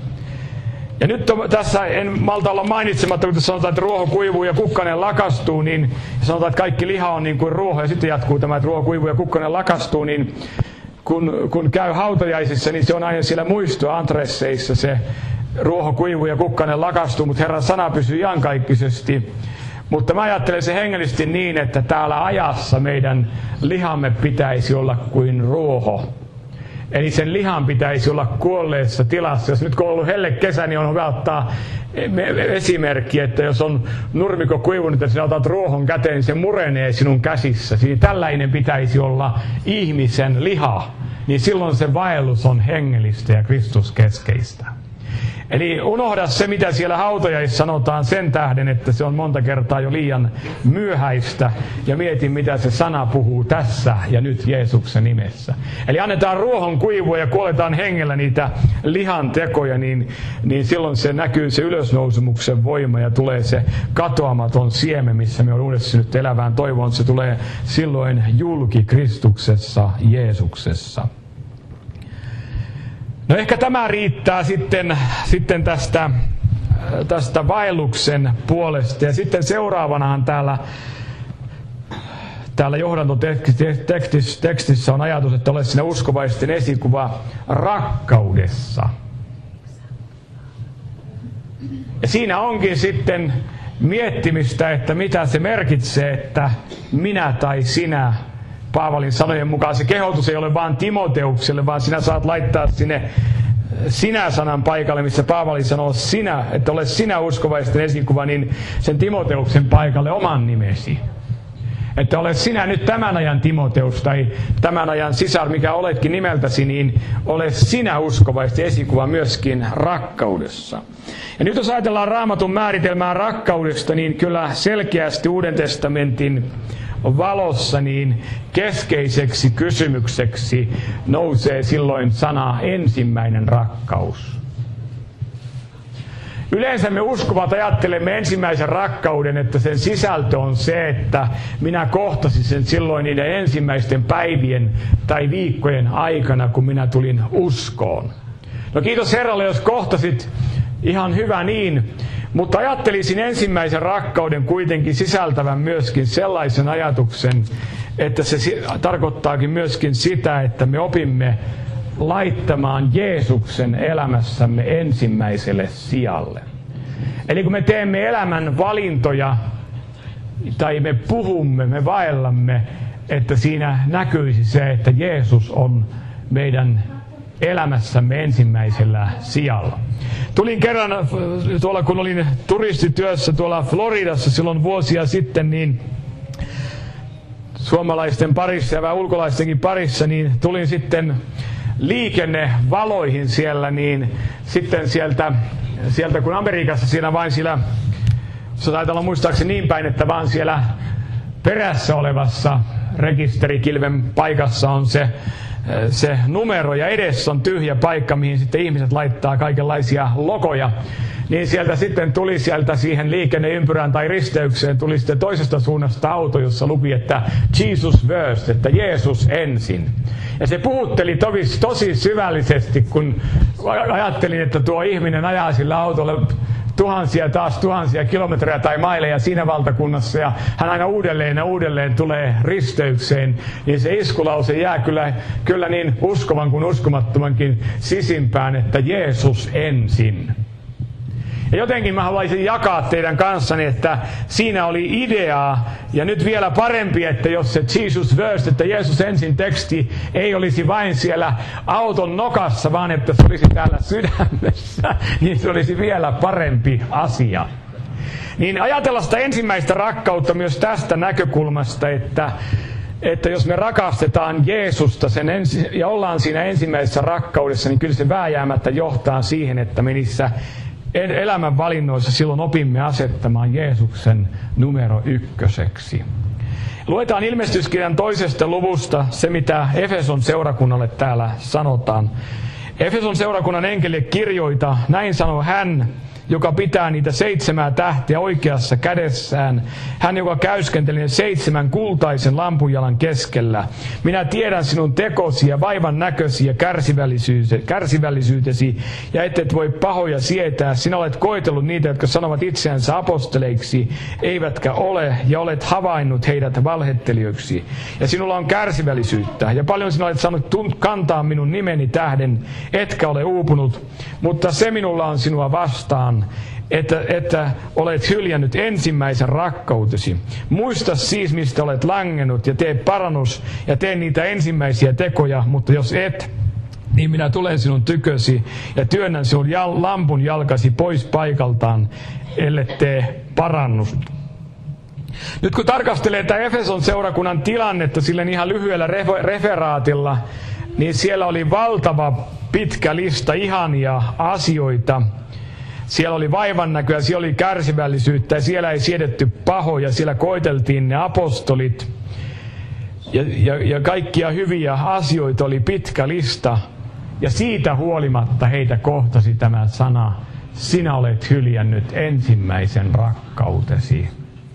Ja nyt tässä en malta olla mainitsematta, kun sanotaan, että ruoho kuivuu ja kukkanen lakastuu, niin sanotaan, että kaikki liha on niin kuin ruoho, ja sitten jatkuu tämä, että ruoho kuivuu ja kukkanen lakastuu, niin kun käy hautajaisissa, niin se on aina siellä muistoadresseissa se ruoho kuivuu ja kukkanen lakastuu, mutta Herran sana pysyy iankaikkisesti. Mutta mä ajattelen se hengellisesti niin, että täällä ajassa meidän lihamme pitäisi olla kuin ruoho. Eli sen lihan pitäisi olla kuolleessa tilassa. Jos nyt kun on ollut hellekesä, niin on hyvä ottaa esimerkki, että jos on nurmikko kuivunut ja sinä otat ruohon käteen, niin se murenee sinun käsissä. Siis tällainen pitäisi olla ihmisen liha. Niin silloin se vaellus on hengellistä ja Kristuskeskeistä. Eli unohda se, mitä siellä hautajaisissa sanotaan sen tähden, että se on monta kertaa jo liian myöhäistä. Ja mieti, mitä se sana puhuu tässä ja nyt Jeesuksen nimessä. Eli annetaan ruohon kuivua ja kuoletaan hengellä niitä lihan tekoja, niin silloin se näkyy se ylösnousemuksen voima ja tulee se katoamaton siemen, missä me on uudessa nyt elävään toivoon. Se tulee silloin julki Kristuksessa, Jeesuksessa. No ehkä tämä riittää sitten tästä vaelluksen puolesta. Ja sitten seuraavanahan täällä johdantotekstissä on ajatus, että olet siinä uskovaisten esikuva rakkaudessa. Ja siinä onkin sitten miettimistä, että mitä se merkitsee, että minä tai sinä. Paavalin sanojen mukaan se kehotus ei ole vain Timoteukselle, vaan sinä saat laittaa sinne sinä-sanan paikalle, missä Paavali sanoo sinä, että ole sinä uskovaisten esikuva, niin sen Timoteuksen paikalle oman nimesi. Että ole sinä nyt tämän ajan Timoteus tai tämän ajan sisar, mikä oletkin nimeltäsi, niin ole sinä uskovaisten esikuva myöskin rakkaudessa. Ja nyt jos ajatellaan Raamatun määritelmää rakkaudesta, niin kyllä selkeästi Uuden testamentin valossa niin keskeiseksi kysymykseksi nousee silloin sana ensimmäinen rakkaus. Yleensä me uskovat ajattelemme ensimmäisen rakkauden, että sen sisältö on se, että minä kohtasin sen silloin niiden ensimmäisten päivien tai viikkojen aikana, kun minä tulin uskoon. No kiitos Herralle, jos kohtasit, ihan hyvä niin. Mutta ajattelisin ensimmäisen rakkauden kuitenkin sisältävän myöskin sellaisen ajatuksen, että se tarkoittaakin myöskin sitä, että me opimme laittamaan Jeesuksen elämässämme ensimmäiselle sijalle. Eli kun me teemme elämän valintoja, tai me puhumme, me vaellamme, että siinä näkyisi se, että Jeesus on meidän elämässämme ensimmäisellä sijalla. Tulin kerran tuolla, kun olin turistityössä tuolla Floridassa silloin vuosia sitten, niin suomalaisten parissa ja vähän ulkolaistenkin parissa, niin tulin sitten liikennevaloihin siellä, niin sitten sieltä kun Amerikassa siinä vain siellä, se taitaa olla muistaakseni niin päin, että vaan siellä perässä olevassa rekisterikilven paikassa on se se numero ja edessä on tyhjä paikka, mihin sitten ihmiset laittaa kaikenlaisia logoja. Niin sieltä sitten tuli sieltä siihen liikenneympyrään tai risteykseen tuli sitten toisesta suunnasta auto, jossa luki, että Jesus first, että Jeesus ensin. Ja se puhutteli tosi syvällisesti, kun ajattelin, että tuo ihminen ajaa sillä autolla tuhansia kilometrejä tai maileja siinä valtakunnassa, ja hän aina uudelleen tulee risteykseen, niin se iskulause jää kyllä niin uskovan kuin uskomattomankin sisimpään, että Jeesus ensin. Ja jotenkin mä haluaisin jakaa teidän kanssani, että siinä oli ideaa, ja nyt vielä parempi, että jos se Jesus first, että Jeesus ensin teksti ei olisi vain siellä auton nokassa, vaan että se olisi täällä sydämessä, niin se olisi vielä parempi asia. Niin ajatella sitä ensimmäistä rakkautta myös tästä näkökulmasta, että jos me rakastetaan Jeesusta ja ollaan siinä ensimmäisessä rakkaudessa, niin kyllä se vääjäämättä johtaa siihen, että me niissä elämän valinnoissa silloin opimme asettamaan Jeesuksen numero ykköseksi. Luetaan Ilmestyskirjan 2. luvusta se, mitä Efeson seurakunnalle täällä sanotaan. Efeson seurakunnan enkelille kirjoita, näin sanoo hän, joka pitää niitä 7 tähteä oikeassa kädessään. Hän, joka käyskenteli ne 7 kultaisen lampunjalan keskellä. Minä tiedän sinun tekosi ja vaivan näkösi ja kärsivällisyytesi, ja et voi pahoja sietää. Sinä olet koetellut niitä, jotka sanovat itseänsä aposteleiksi, eivätkä ole, ja olet havainnut heidät valhettelijoiksi. Ja sinulla on kärsivällisyyttä, ja paljon sinä olet saanut kantaa minun nimeni tähden, etkä ole uupunut, mutta se minulla on sinua vastaan, että olet hyljännyt ensimmäisen rakkautesi. Muista siis, mistä olet langennut, ja tee parannus, ja tee niitä ensimmäisiä tekoja, mutta jos et, niin minä tulen sinun tykösi, ja työnnän sinun lampun jalkasi pois paikaltaan, ellet tee parannusta. Nyt kun tarkastelee tämä Efeson seurakunnan tilannetta silleen ihan lyhyellä referaatilla, niin siellä oli valtava pitkä lista ihania asioita. Siellä oli vaivannäköä, siellä oli kärsivällisyyttä, ja siellä ei siedetty pahoja, siellä koeteltiin ne apostolit. Ja kaikkia hyviä asioita oli pitkä lista. Ja siitä huolimatta heitä kohtasi tämä sana, sinä olet hyljännyt ensimmäisen rakkautesi.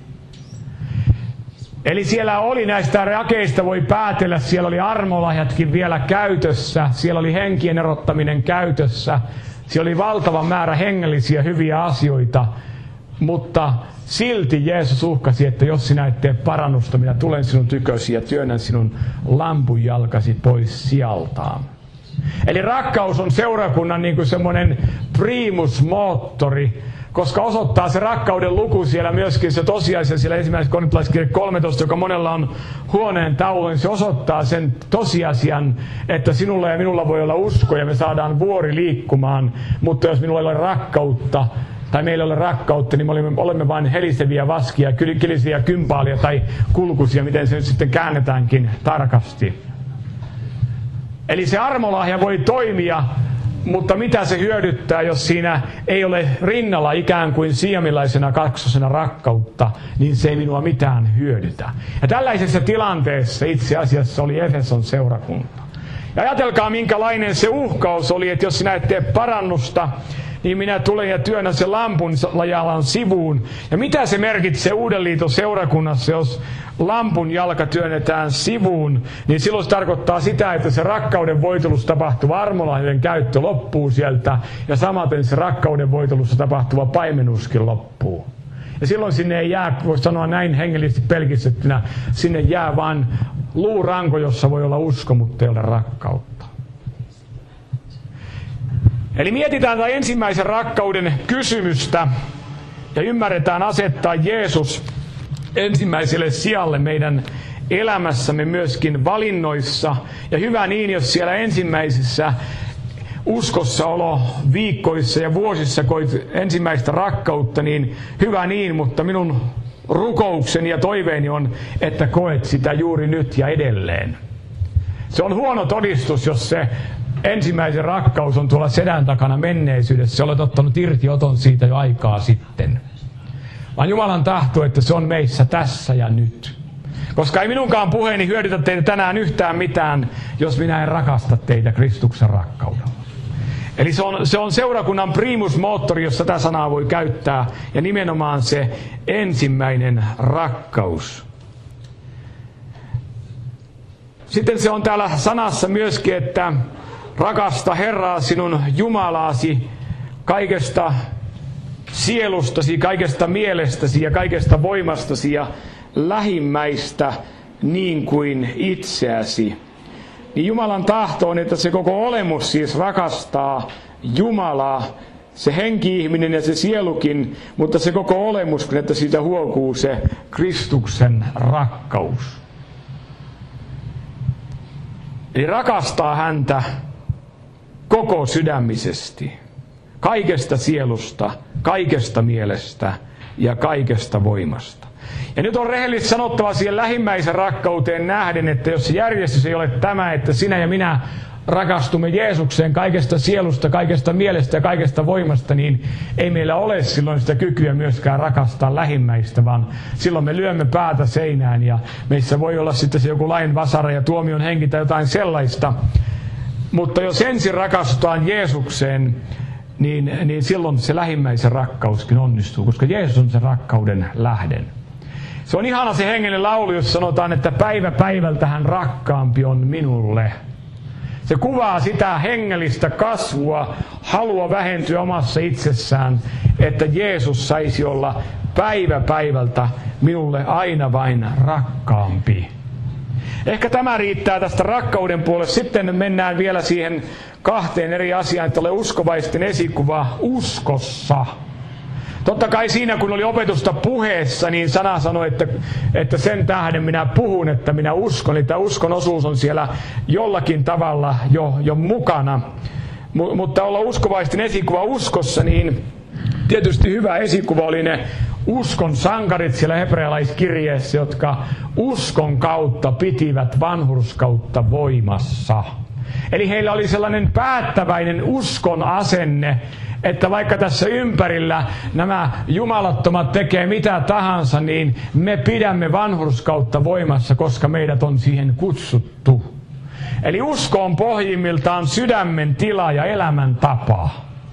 Eli siellä oli näistä rakeista, voi päätellä, siellä oli armolahjatkin vielä käytössä, siellä oli henkien erottaminen käytössä. Siellä oli valtava määrä hengellisiä hyviä asioita, mutta silti Jeesus uhkasi, että jos sinä et tee parannusta, minä tulen sinun tykösi ja työnnän sinun lampun jalkasi pois sijaltaan. Eli rakkaus on seurakunnan niin kuin semmoinen primusmoottori, koska osoittaa se rakkauden luku siellä myöskin se tosiasia siellä ensimmäisessä Korintolaiskirje 13, joka monella on huoneen taulu, niin se osoittaa sen tosiasian, että sinulla ja minulla voi olla usko ja me saadaan vuori liikkumaan, mutta jos minulla ei ole rakkautta tai meillä ei ole rakkautta, niin me olemme vain heliseviä vaskia, kilisiä kympaalia tai kulkuisia, miten se nyt sitten käännetäänkin tarkasti. Eli se armolahja voi toimia, mutta mitä se hyödyttää, jos siinä ei ole rinnalla ikään kuin siamilaisena kaksosena rakkautta, niin se ei minua mitään hyödytä. Ja tällaisessa tilanteessa itse asiassa oli Efeson seurakunta. Ja ajatelkaa, minkälainen se uhkaus oli, että jos sinä et tee parannusta, niin minä tulen ja työnnän sen lampun jalan sivuun. Ja mitä se merkitsee Uuden liiton seurakunnassa, jos lampun jalka työnnetään sivuun, niin silloin se tarkoittaa sitä, että se rakkauden voitelussa tapahtuva armolahjojen käyttö loppuu sieltä, ja samaten se rakkauden voitelussa tapahtuva paimenuskin loppuu. Ja silloin sinne ei jää, voisi sanoa näin hengellisesti pelkistettynä, sinne jää vain luuranko, jossa voi olla usko, mutta ei ole rakkautta. Eli mietitään tätä ensimmäisen rakkauden kysymystä ja ymmärretään asettaa Jeesus ensimmäiselle sijalle meidän elämässämme myöskin valinnoissa. Ja hyvä niin, jos siellä ensimmäisissä uskossaolo viikkoissa ja vuosissa koit ensimmäistä rakkautta, niin hyvä niin, mutta minun rukoukseni ja toiveeni on, että koet sitä juuri nyt ja edelleen. Se on huono todistus, jos se ensimmäisen rakkaus on tuolla sedän takana menneisyydessä. Olet ottanut irtioton siitä jo aikaa sitten. Vaan Jumalan tahto, että se on meissä tässä ja nyt. Koska ei minunkaan puheeni hyödytä teitä tänään yhtään mitään, jos minä en rakasta teitä Kristuksen rakkaudella. Eli se on seurakunnan primus moottori, jos tätä sanaa voi käyttää, ja nimenomaan se ensimmäinen rakkaus. Sitten se on täällä sanassa myöskin, että rakasta Herraa sinun Jumalaasi kaikesta sielustasi, kaikesta mielestäsi ja kaikesta voimastasi ja lähimmäistä niin kuin itseäsi. Niin Jumalan tahto on, että se koko olemus siis rakastaa Jumalaa, se henki-ihminen ja se sielukin, mutta se koko olemuskin, että siitä huokuu se Kristuksen rakkaus. Eli rakastaa häntä koko sydämisesti, kaikesta sielusta, kaikesta mielestä ja kaikesta voimasta. Ja nyt on rehellisesti sanottava siihen lähimmäisen rakkauteen nähden, että jos se järjestys ei ole tämä, että sinä ja minä rakastumme Jeesukseen kaikesta sielusta, kaikesta mielestä ja kaikesta voimasta, niin ei meillä ole silloin sitä kykyä myöskään rakastaa lähimmäistä, vaan silloin me lyömme päätä seinään ja meissä voi olla sitten se joku lain vasara ja tuomion henki tai jotain sellaista. Mutta jos ensin rakastutaan Jeesukseen, niin silloin se lähimmäisen rakkauskin onnistuu, koska Jeesus on se rakkauden lähden. Se on ihana se hengellinen laulu, jos sanotaan, että päivä päivältä hän rakkaampi on minulle. Se kuvaa sitä hengellistä kasvua, halua vähentyä omassa itsessään, että Jeesus saisi olla päivä päivältä minulle aina vain rakkaampi. Ehkä tämä riittää tästä rakkauden puolesta. Sitten mennään vielä siihen kahteen eri asiaan, että ole uskovaisten esikuva uskossa. Totta kai siinä, kun oli opetusta puheessa, niin sana sanoi, että sen tähden minä puhun, että minä uskon. Eli tämä uskon osuus on siellä jollakin tavalla jo mukana. Mutta olla uskovaisten esikuva uskossa, niin tietysti hyvä esikuva oli ne uskon sankarit siellä hebrealaiskirjeessä, jotka uskon kautta pitivät vanhurskautta voimassa. Eli heillä oli sellainen päättäväinen uskon asenne, että vaikka tässä ympärillä nämä jumalattomat tekee mitä tahansa, niin me pidämme vanhurskautta voimassa, koska meidät on siihen kutsuttu. Eli usko on pohjimmiltaan sydämen tila ja elämäntapa.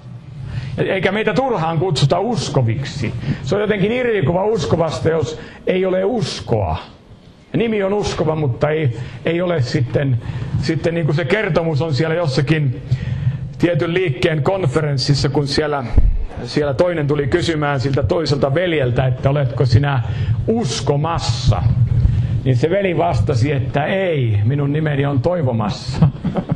Eikä meitä turhaan kutsuta uskoviksi. Se on jotenkin irvikuva uskovasta, jos ei ole uskoa. Nimi on uskova, mutta ei ole sitten niin kuin se kertomus on siellä jossakin tietyn liikkeen konferenssissa, kun siellä toinen tuli kysymään siltä toiselta veljeltä, että oletko sinä uskomassa. Niin se veli vastasi, että ei, minun nimeni on toivomassa.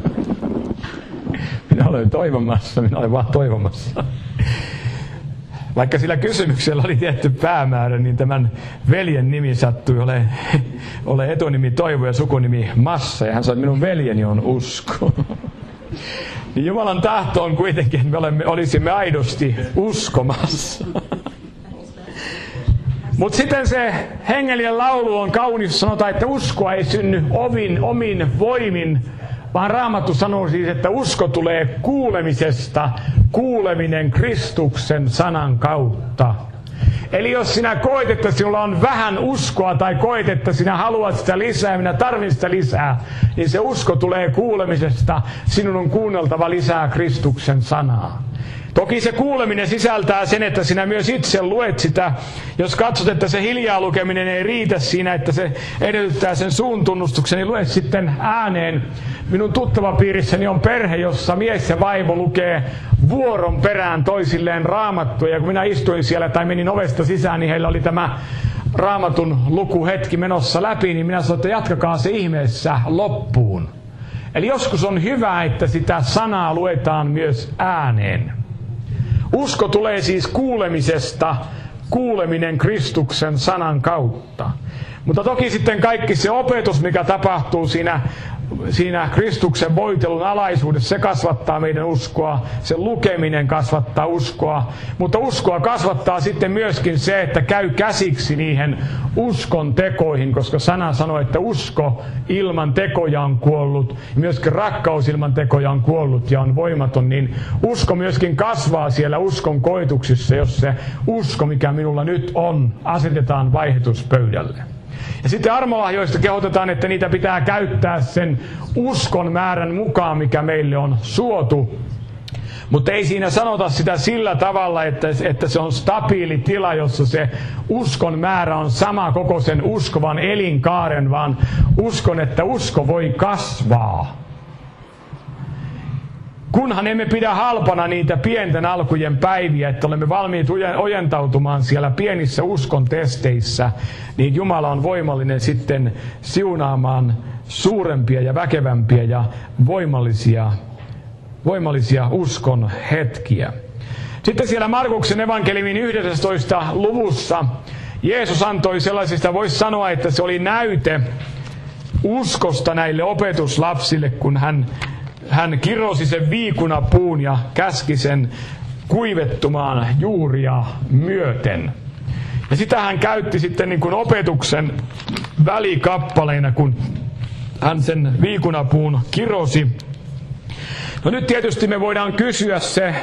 Minä olen toivomassa, minä olen vaan toivomassa. Vaikka sillä kysymyksellä oli tietty päämäärä, niin tämän veljen nimi sattui ole etunimi Toivo ja sukunimi Massa. Ja hän sanoi, että minun veljeni on usko. Niin Jumalan tahto on kuitenkin, että me olisimme aidosti uskomassa. Mutta sitten se hengellinen laulu on kaunis, sanotaan, että uskoa ei synny omin voimin, vaan Raamattu sanoo siis, että usko tulee kuulemisesta, kuuleminen Kristuksen sanan kautta. Eli jos sinä koet, että sinulla on vähän uskoa tai koet, että sinä haluat sitä lisää ja minä tarvitsen sitä lisää, niin se usko tulee kuulemisesta. Sinun on kuunneltava lisää Kristuksen sanaa. Toki se kuuleminen sisältää sen, että sinä myös itse luet sitä. Jos katsot, että se hiljaa lukeminen ei riitä siinä, että se edellyttää sen suun tunnustuksen, niin lue sitten ääneen. Minun tuttavapiirissäni on perhe, jossa mies ja vaimo lukee vuoron perään toisilleen Raamattua. Ja kun minä istuin siellä tai menin ovesta sisään, niin heillä oli tämä Raamatun lukuhetki menossa läpi, niin minä sanoin, että jatkakaa se ihmeessä loppuun. Eli joskus on hyvä, että sitä sanaa luetaan myös ääneen. Usko tulee siis kuulemisesta, kuuleminen Kristuksen sanan kautta. Mutta toki sitten kaikki se opetus, mikä tapahtuu siinä Kristuksen voitelun alaisuudessa, se kasvattaa meidän uskoa. Se lukeminen kasvattaa uskoa. Mutta uskoa kasvattaa sitten myöskin se, että käy käsiksi niihin uskon tekoihin, koska sana sanoo, että usko ilman tekoja on kuollut. Ja myöskin rakkaus ilman tekoja on kuollut ja on voimaton. Niin usko myöskin kasvaa siellä uskon koetuksissa, jos se usko, mikä minulla nyt on, asetetaan vaihdotuspöydälle. Ja sitten armolahjoista kehotetaan, että niitä pitää käyttää sen uskon määrän mukaan, mikä meille on suotu. Mutta ei siinä sanota sitä sillä tavalla, että se on stabiili tila, jossa se uskon määrä on sama koko sen uskovan elinkaaren, vaan uskon, että usko voi kasvaa. Kunhan emme pidä halpana niitä pienten alkujen päiviä, että olemme valmiit ojentautumaan siellä pienissä uskon testeissä, niin Jumala on voimallinen sitten siunaamaan suurempia ja väkevämpiä ja voimallisia uskon hetkiä. Sitten siellä Markuksen evankeliumin 11. luvussa Jeesus antoi sellaisista, voisi sanoa, että se oli näyte uskosta näille opetuslapsille, kun hän kirosi sen viikunapuun ja käski sen kuivettumaan juuria myöten. Ja sitä hän käytti sitten niin kuin opetuksen välikappaleina, kun hän sen viikunapuun kirosi. No nyt tietysti me voidaan kysyä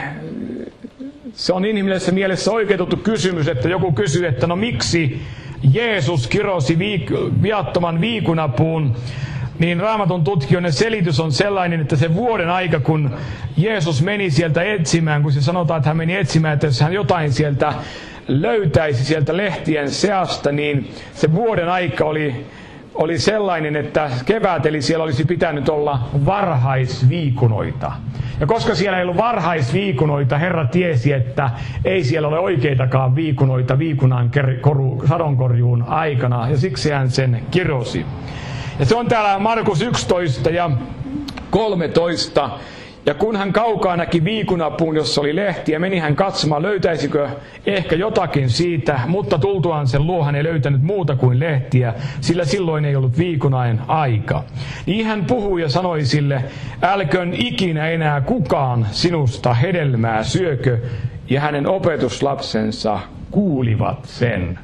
se on inhimillisessä mielessä oikeutettu kysymys, että joku kysyy, että no miksi Jeesus kirosi viattoman viikunapuun, niin Raamatun tutkijoiden selitys on sellainen, että se vuoden aika, kun Jeesus meni sieltä etsimään, kun se sanotaan, että hän meni etsimään, että jos hän jotain sieltä löytäisi sieltä lehtien seasta, niin se vuoden aika oli sellainen, että kevät, eli siellä olisi pitänyt olla varhaisviikunoita. Ja koska siellä ei ollut varhaisviikunoita, Herra tiesi, että ei siellä ole oikeitakaan viikunoita viikunan sadonkorjuun aikana, ja siksi hän sen kirosi. Ja se on täällä Markus 11 ja 13. Ja kun hän kaukaa näki viikunapuun, jossa oli lehtiä, meni hän katsomaan, löytäisikö ehkä jotakin siitä, mutta tultuaan sen luo hän ei löytänyt muuta kuin lehtiä, sillä silloin ei ollut viikunain aika. Niin hän puhui ja sanoi sille, älköön ikinä enää kukaan sinusta hedelmää syökö, ja hänen opetuslapsensa kuulivat sen.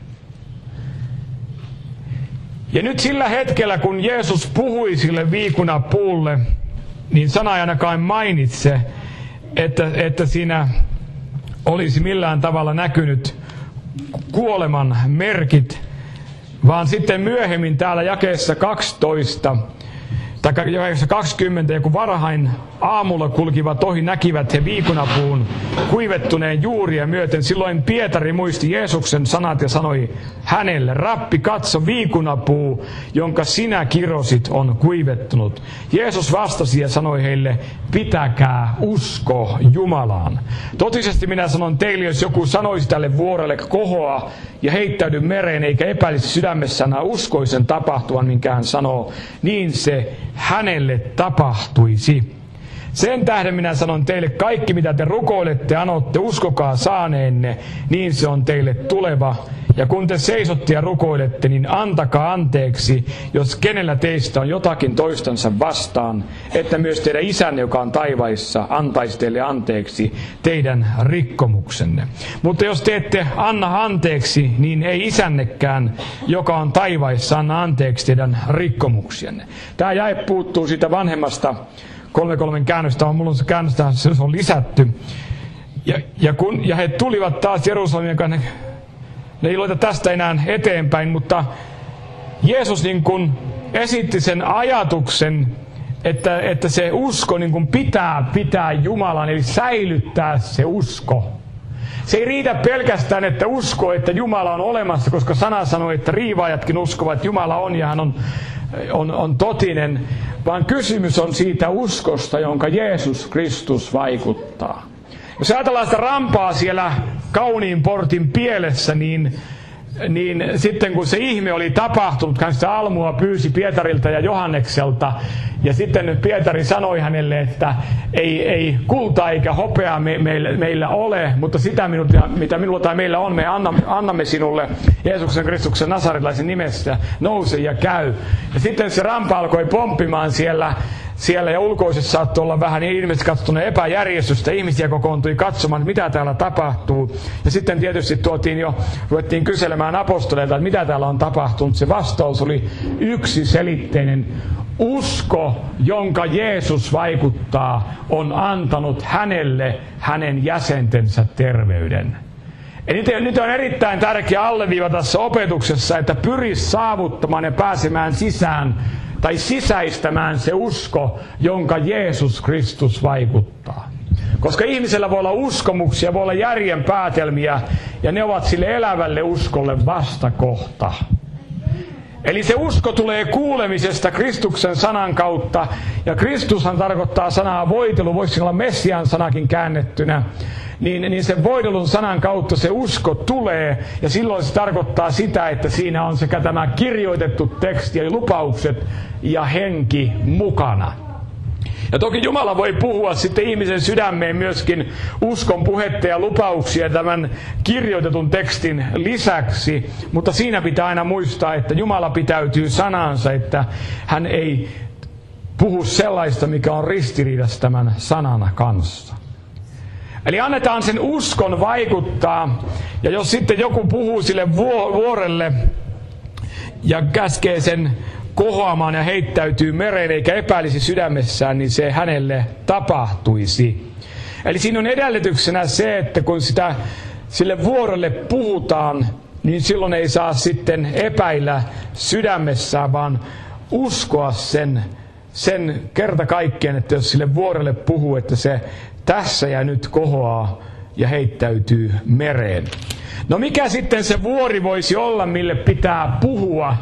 Ja nyt sillä hetkellä, kun Jeesus puhui sille viikunapuulle, niin sana ei ainakaan mainitse, että siinä olisi millään tavalla näkynyt kuoleman merkit, vaan sitten myöhemmin täällä jakeessa 12, tai jakeessa 20, ja kun varhain aamulla kulkivat ohi, näkivät he viikunapuun kuivettuneen juuria myöten. Silloin Pietari muisti Jeesuksen sanat ja sanoi hänelle, Rappi, katso, viikunapuu, jonka sinä kirosit, on kuivettunut. Jeesus vastasi ja sanoi heille, pitäkää usko Jumalaan. Totisesti minä sanon teille, jos joku sanoisi tälle vuorelle, kohoa ja heittäydy mereen, eikä epäilisi sydämessään uskoisen tapahtuvan, minkä hän sanoo, niin se hänelle tapahtuisi. Sen tähden minä sanon teille, kaikki mitä te rukoilette, anotte, uskokaa saaneenne, niin se on teille tuleva. Ja kun te seisotte ja rukoilette, niin antakaa anteeksi, jos kenellä teistä on jotakin toistansa vastaan, että myös teidän isänne, joka on taivaissa, antaisi teille anteeksi teidän rikkomuksenne. Mutta jos te ette anna anteeksi, niin ei isännekään, joka on taivaissa, anna anteeksi teidän rikkomuksienne. Tämä jae puuttuu siitä vanhemmasta 3.3 käännöstä, mulla on se käännöstä, se on lisätty. Ja he tulivat taas Jerusalemiin, ne ei lueta tästä enää eteenpäin, mutta Jeesus niin kuin esitti sen ajatuksen, että se usko niin kuin pitää Jumalan, eli säilyttää se usko. Se ei riitä pelkästään, että uskoo, että Jumala on olemassa, koska sana sanoo, että riivaajatkin uskovat, että Jumala on ja hän on totinen, vaan kysymys on siitä uskosta, jonka Jeesus Kristus vaikuttaa. Jos ajatellaan sitä rampaa siellä kauniin portin pielessä, niin sitten kun se ihme oli tapahtunut, hän sitä almua pyysi Pietarilta ja Johannekselta, ja sitten Pietari sanoi hänelle, että ei kultaa eikä hopeaa meillä ole, mutta sitä mitä minulla tai meillä on, me annamme sinulle Jeesuksen Kristuksen Nasarilaisen nimessä, nouse ja käy. Ja sitten se rampa alkoi pomppimaan siellä ja ulkoisessa saattoi olla vähän niin ilmeisesti katsottuna epäjärjestystä. Ihmisiä kokoontui katsomaan, mitä täällä tapahtuu. Ja sitten tietysti ruvettiin kyselemään apostoleilta, että mitä täällä on tapahtunut. Se vastaus oli yksiselitteinen. Usko, jonka Jeesus vaikuttaa, on antanut hänelle hänen jäsentensä terveyden. Eli nyt on erittäin tärkeä alleviivata tässä opetuksessa, että pyri saavuttamaan ja pääsemään sisään tai sisäistämään se usko, jonka Jeesus Kristus vaikuttaa. Koska ihmisellä voi olla uskomuksia, voi olla järjen päätelmiä, ja ne ovat sille elävälle uskolle vastakohta. Eli se usko tulee kuulemisesta Kristuksen sanan kautta, ja Kristushan tarkoittaa sanaa voitelu, voisi olla Messian sanakin käännettynä, niin sen voidelun sanan kautta se usko tulee, ja silloin se tarkoittaa sitä, että siinä on sekä tämä kirjoitettu teksti, eli lupaukset, ja henki mukana. Ja toki Jumala voi puhua sitten ihmisen sydämeen myöskin uskon puhetta ja lupauksia tämän kirjoitetun tekstin lisäksi, mutta siinä pitää aina muistaa, että Jumala pitäytyy sanansa, että hän ei puhu sellaista, mikä on ristiriidassa tämän sanan kanssa. Eli annetaan sen uskon vaikuttaa, ja jos sitten joku puhuu sille vuorelle ja käskee sen kohoamaan ja heittäytyy mereen eikä epäilisi sydämessään, niin se hänelle tapahtuisi. Eli siinä on edellytyksenä se, että kun sitä sille vuorelle puhutaan, niin silloin ei saa sitten epäillä sydämessään, vaan uskoa sen kerta kaikkien, että jos sille vuorelle puhuu, että se tässä ja nyt kohoaa ja heittäytyy mereen. No mikä sitten se vuori voisi olla, mille pitää puhua?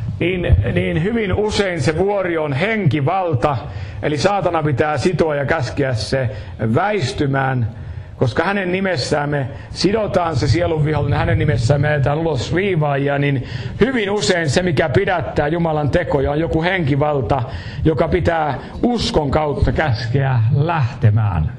Niin hyvin usein se vuori on henkivalta, eli saatana pitää sitoa ja käskeä se väistymään, koska hänen nimessään me sidotaan se sielun vihollinen, hänen nimessään me ajetaan ulos riivaajia, niin hyvin usein se, mikä pidättää Jumalan tekoja, on joku henkivalta, joka pitää uskon kautta käskeä lähtemään.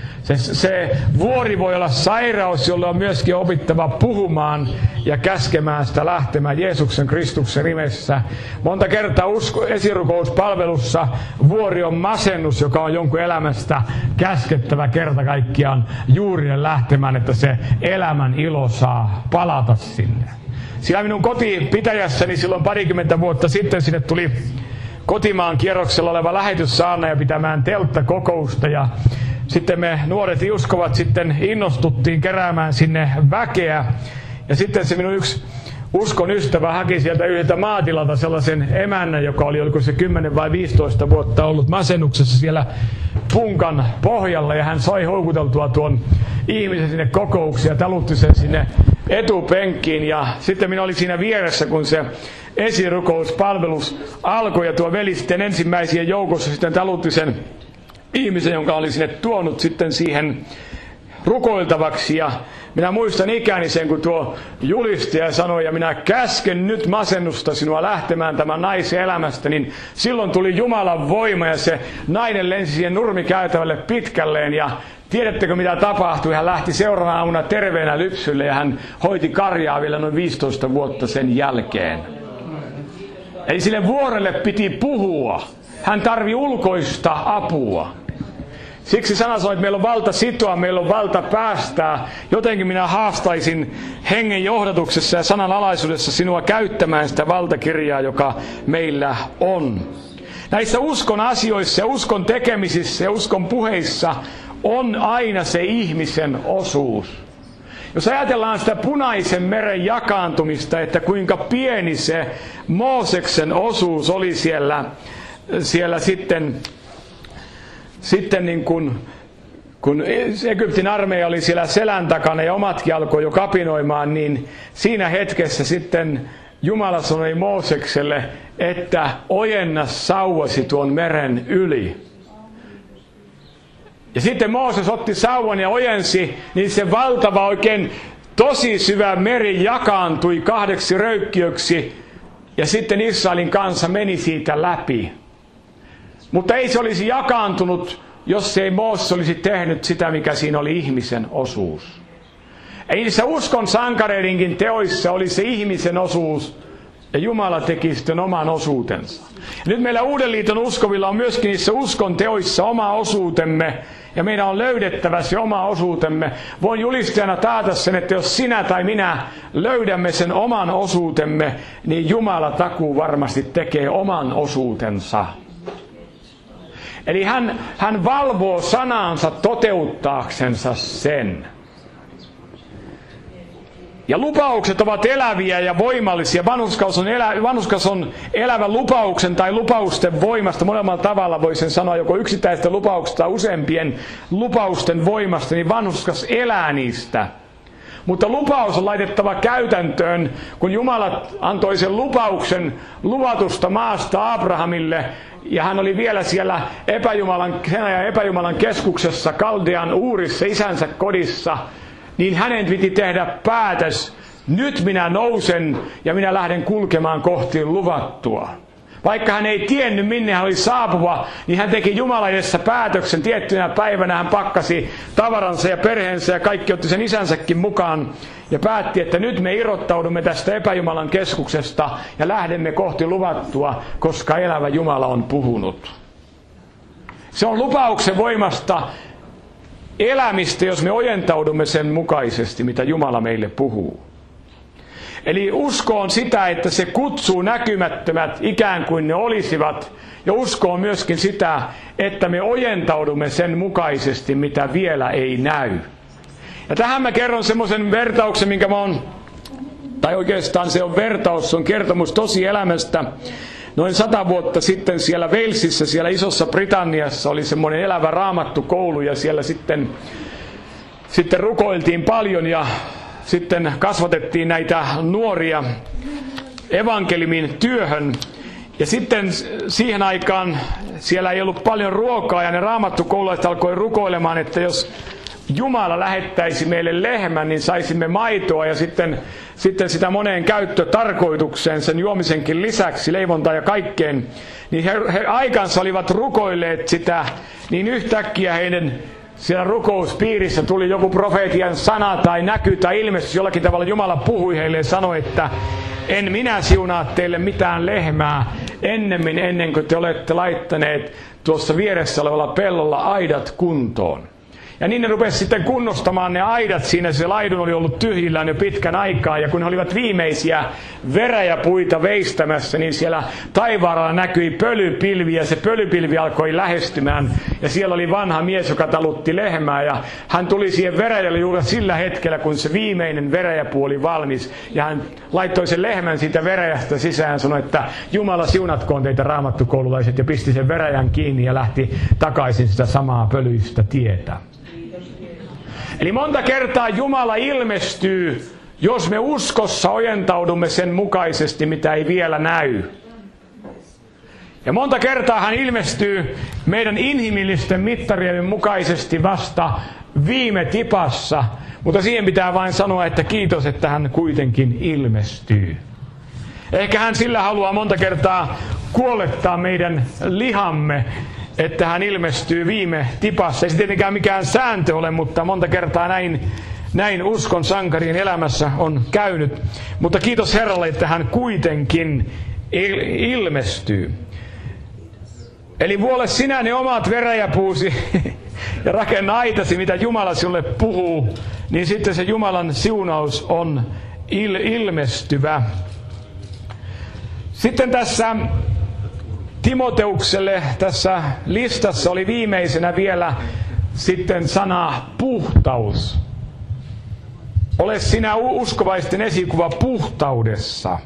Se vuori voi olla sairaus, jolle on myöskin opittava puhumaan ja käskemään sitä lähtemään Jeesuksen Kristuksen nimessä. Monta kertaa esirukouspalvelussa vuori on masennus, joka on jonkun elämästä käskettävä kerta kaikkiaan juuri lähtemään, että se elämän ilo saa palata sinne. Siellä minun kotipitäjässäni silloin 20 vuotta sitten sinne tuli kotimaan kierroksella oleva lähetyssaarnaaja pitämään telttakokousta, ja sitten me nuoret uskovat sitten innostuttiin keräämään sinne väkeä. Ja sitten se minun yksi uskon ystävä haki sieltä yhdeltä maatilalta sellaisen emännän, joka oli oliko se 10 vai 15 vuotta ollut masennuksessa siellä punkan pohjalla. Ja hän sai houkuteltua tuon ihmisen sinne kokouksiin ja talutti sen sinne etupenkkiin. Ja sitten minä olin siinä vieressä, kun se esirukouspalvelus alkoi, ja tuo veli sitten ensimmäisien joukossa sitten talutti sen ihmisen, jonka oli sinne tuonut sitten siihen rukoiltavaksi. Ja minä muistan ikäni sen, kun tuo julistaja sanoi, ja minä käsken nyt masennusta sinua lähtemään tämän naisen elämästä, niin silloin tuli Jumalan voima, ja se nainen lensi siihen nurmikäytävälle pitkälleen, ja tiedättekö mitä tapahtui? Hän lähti seuraavana aamuna terveenä lypsylle, ja hän hoiti karjaa vielä noin 15 vuotta sen jälkeen. Eli sille vuorelle piti puhua. Hän tarvii ulkoista apua. Siksi sana sanoi, että meillä on valta sitoa, meillä on valta päästää. Jotenkin minä haastaisin hengen johdatuksessa ja sanan alaisuudessa sinua käyttämään sitä valtakirjaa, joka meillä on. Näissä uskon asioissa ja uskon tekemisissä ja uskon puheissa on aina se ihmisen osuus. Jos ajatellaan sitä Punaisen meren jakaantumista, että kuinka pieni se Mooseksen osuus oli siellä sitten niin kun Egyptin armeija oli siellä selän takana ja omatkin alkoi jo kapinoimaan, niin siinä hetkessä sitten Jumala sanoi Moosekselle, että ojenna sauvasi tuon meren yli. Ja sitten Mooses otti sauvan ja ojensi, niin se valtava oikein tosi syvä meri jakaantui 2 röykkiöksi, ja sitten Israelin kansa meni siitä läpi. Mutta ei se olisi jakaantunut, jos ei Mooses olisi tehnyt sitä, mikä siinä oli ihmisen osuus. Ei niissä uskon sankareidenkin teoissa oli se ihmisen osuus, ja Jumala teki sitten oman osuutensa. Ja nyt meillä Uuden liiton uskovilla on myöskin niissä uskon teoissa oma osuutemme, ja meidän on löydettävä se oma osuutemme. Voin julistajana taata sen, että jos sinä tai minä löydämme sen oman osuutemme, niin Jumala takuu varmasti tekee oman osuutensa. Eli hän valvoo sanansa toteuttaaksensa sen. Ja lupaukset ovat eläviä ja voimallisia. Vanhurskaus on elävä lupauksen tai lupausten voimasta. Monella tavalla voisin sanoa, joko yksittäisten lupauksista tai useampien lupausten voimasta, niin vanhurskas elää niistä. Mutta lupaus on laitettava käytäntöön, kun Jumala antoi sen lupauksen luvatusta maasta Abrahamille, ja hän oli vielä siellä epäjumalan keskuksessa, Kaldean Uurissa, isänsä kodissa, niin hänen piti tehdä päätös, nyt minä nousen ja minä lähden kulkemaan kohti luvattua. Vaikka hän ei tiennyt, minne hän oli saapuva, niin hän teki Jumalan edessä päätöksen. Tiettynä päivänä hän pakkasi tavaransa ja perheensä ja kaikki otti sen isänsäkin mukaan ja päätti, että nyt me irrottaudumme tästä epäjumalan keskuksesta ja lähdemme kohti luvattua, koska elävä Jumala on puhunut. Se on lupauksen voimasta elämistä, jos me ojentaudumme sen mukaisesti, mitä Jumala meille puhuu. Eli usko on sitä, että se kutsuu näkymättömät ikään kuin ne olisivat. Ja usko on myöskin sitä, että me ojentaudumme sen mukaisesti, mitä vielä ei näy. Ja tähän mä kerron semmoisen vertauksen, minkä mä oon, tai oikeastaan se on vertaus, se on kertomus tosielämästä. Noin 100 vuotta sitten siellä Walesissa, siellä Isossa Britanniassa oli semmoinen elävä raamattukoulu ja siellä sitten rukoiltiin paljon ja sitten kasvatettiin näitä nuoria evankeliumin työhön. Ja sitten siihen aikaan siellä ei ollut paljon ruokaa ja ne raamattukoululaiset alkoi rukoilemaan, että jos Jumala lähettäisi meille lehmän, niin saisimme maitoa ja sitten sitä moneen käyttötarkoitukseen sen juomisenkin lisäksi, leivontaa ja kaikkeen. Niin he aikansa olivat rukoilleet sitä, niin yhtäkkiä heidän siellä rukouspiirissä tuli joku profeetian sana tai näky tai ilmestys. Jollakin tavalla Jumala puhui heille ja sanoi, että en minä siunaa teille mitään lehmää ennen kuin te olette laittaneet tuossa vieressä olevalla pellolla aidat kuntoon. Ja niin ne rupesi sitten kunnostamaan ne aidat siinä. Se laidun oli ollut tyhjillään jo pitkän aikaa. Ja kun he olivat viimeisiä veräjäpuita veistämässä, niin siellä taivaalla näkyi pölypilvi. Ja se pölypilvi alkoi lähestymään. Ja siellä oli vanha mies, joka talutti lehmää. Ja hän tuli siihen veräjälle juuri sillä hetkellä, kun se viimeinen veräjäpuu oli valmis. Ja hän laittoi sen lehmän siitä veräjästä sisään ja sanoi, että Jumala siunatkoon teitä raamattukoululaiset. Ja pisti sen veräjän kiinni ja lähti takaisin sitä samaa pölyistä tietä. Eli monta kertaa Jumala ilmestyy, jos me uskossa ojentaudumme sen mukaisesti, mitä ei vielä näy. Ja monta kertaa hän ilmestyy meidän inhimillisten mittarien mukaisesti vasta viime tipassa, mutta siihen pitää vain sanoa, että kiitos, että hän kuitenkin ilmestyy. Ehkä hän sillä haluaa monta kertaa kuolettaa meidän lihamme, että hän ilmestyy viime tipassa. Ei se tietenkään mikään sääntö ole, mutta monta kertaa näin uskon sankarien elämässä on käynyt. Mutta kiitos Herralle, että hän kuitenkin ilmestyy. Eli vuole sinä ne omat veräjäpuusi ja rakenna aitasi, mitä Jumala sinulle puhuu, niin sitten se Jumalan siunaus on ilmestyvä. Sitten tässä Timoteukselle tässä listassa oli viimeisenä vielä sitten sana puhtaus. Ole sinä uskovaisten esikuva puhtaudessa.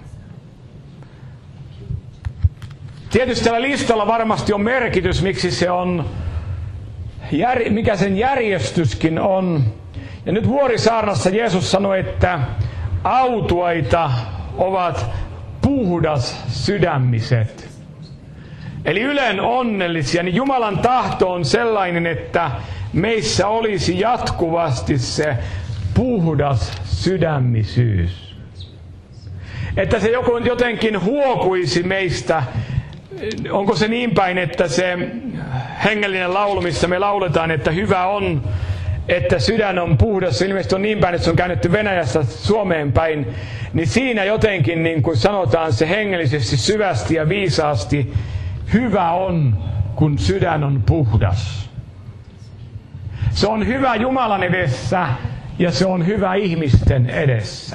Tietysti tällä listalla varmasti on merkitys, miksi se on, mikä sen järjestyskin on. Ja nyt Vuorisaarnassa Jeesus sanoi, että autuaita ovat puhdas sydämiset. Eli ylen onnellisia, niin Jumalan tahto on sellainen, että meissä olisi jatkuvasti se puhdas sydämisyys. Että se jotenkin huokuisi meistä. Onko se niin päin, että se hengellinen laulu, missä me lauletaan, että hyvä on, että sydän on puhdas, se ilmeisesti on niin päin, että se on käännetty Venäjästä Suomeen päin, niin siinä jotenkin niin kuin sanotaan se hengellisesti syvästi ja viisaasti, hyvä on, kun sydän on puhdas. Se on hyvä Jumalan edessä ja se on hyvä ihmisten edessä.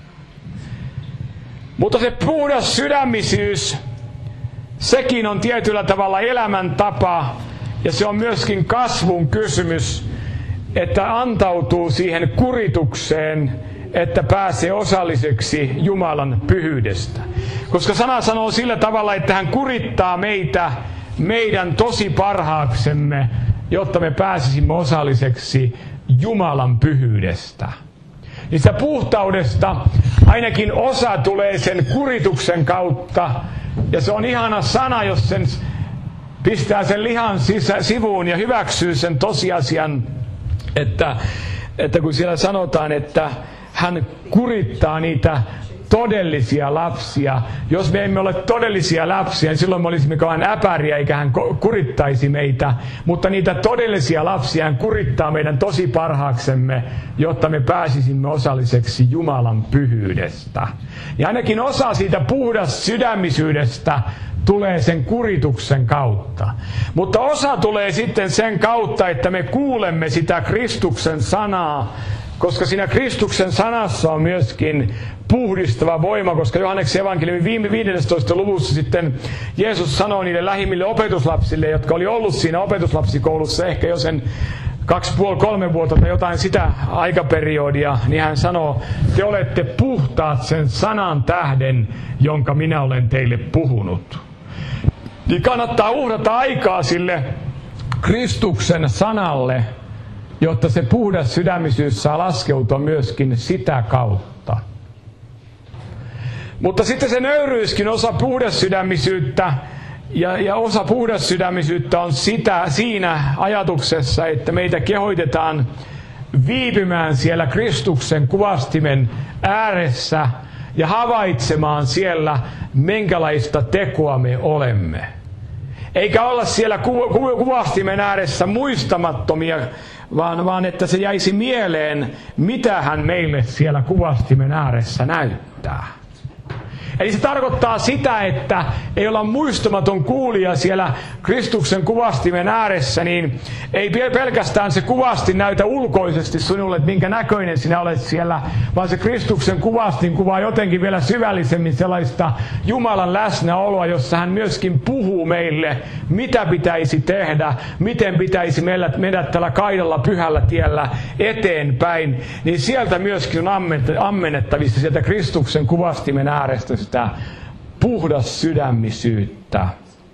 Mutta se puhdas sydämisyys, sekin on tietyllä tavalla elämäntapa ja se on myöskin kasvun kysymys, että antautuu siihen kuritukseen, että pääsee osalliseksi Jumalan pyhyydestä. Koska sana sanoo sillä tavalla, että hän kurittaa meitä meidän tosi parhaaksemme, jotta me pääsisimme osalliseksi Jumalan pyhyydestä. Niistä puhtaudesta ainakin osa tulee sen kurituksen kautta. Ja se on ihana sana, jos sen pistää sen lihan sivuun ja hyväksyy sen tosiasian, että kun siellä sanotaan, että hän kurittaa niitä todellisia lapsia. Jos me emme ole todellisia lapsia, niin silloin me olisimme vain äpäriä, eikä hän kurittaisi meitä. Mutta niitä todellisia lapsia hän kurittaa meidän tosi parhaaksemme, jotta me pääsisimme osalliseksi Jumalan pyhyydestä. Ja ainakin osa siitä puhdas sydämisyydestä tulee sen kurituksen kautta. Mutta osa tulee sitten sen kautta, että me kuulemme sitä Kristuksen sanaa, koska siinä Kristuksen sanassa on myöskin puhdistava voima, koska Johanneksen evankeliumin 15. luvussa sitten Jeesus sanoi niille lähimmille opetuslapsille, jotka oli ollut siinä opetuslapsikoulussa ehkä jo sen 2,5-3 vuotta tai jotain sitä aikaperiodia, niin hän sanoo, te olette puhtaat sen sanan tähden, jonka minä olen teille puhunut. Niin kannattaa uhrata aikaa sille Kristuksen sanalle, jotta se puhdas sydämisyys saa laskeutua myöskin sitä kautta. Mutta sitten se nöyryyskin osa puhdassydämisyyttä, ja osa puhdassydämisyyttä on siinä ajatuksessa, että meitä kehoitetaan viipymään siellä Kristuksen kuvastimen ääressä ja havaitsemaan siellä, minkälaista tekoa me olemme. Eikä olla siellä kuvastimen ääressä muistamattomia, vaan että se jäisi mieleen, mitä hän meille siellä kuvastimen ääressä näyttää. Eli se tarkoittaa sitä, että ei olla muistamaton kuulija siellä Kristuksen kuvastimen ääressä, niin ei pelkästään se kuvasti näytä ulkoisesti sinulle, että minkä näköinen sinä olet siellä, vaan se Kristuksen kuvastin kuvaa jotenkin vielä syvällisemmin sellaista Jumalan läsnäoloa, jossa hän myöskin puhuu meille, mitä pitäisi tehdä, miten pitäisi mennä tällä kaidalla pyhällä tiellä eteenpäin, niin sieltä myöskin on ammennettavissa sieltä Kristuksen kuvastimen äärestä sitä puhdas sydämisyyttä.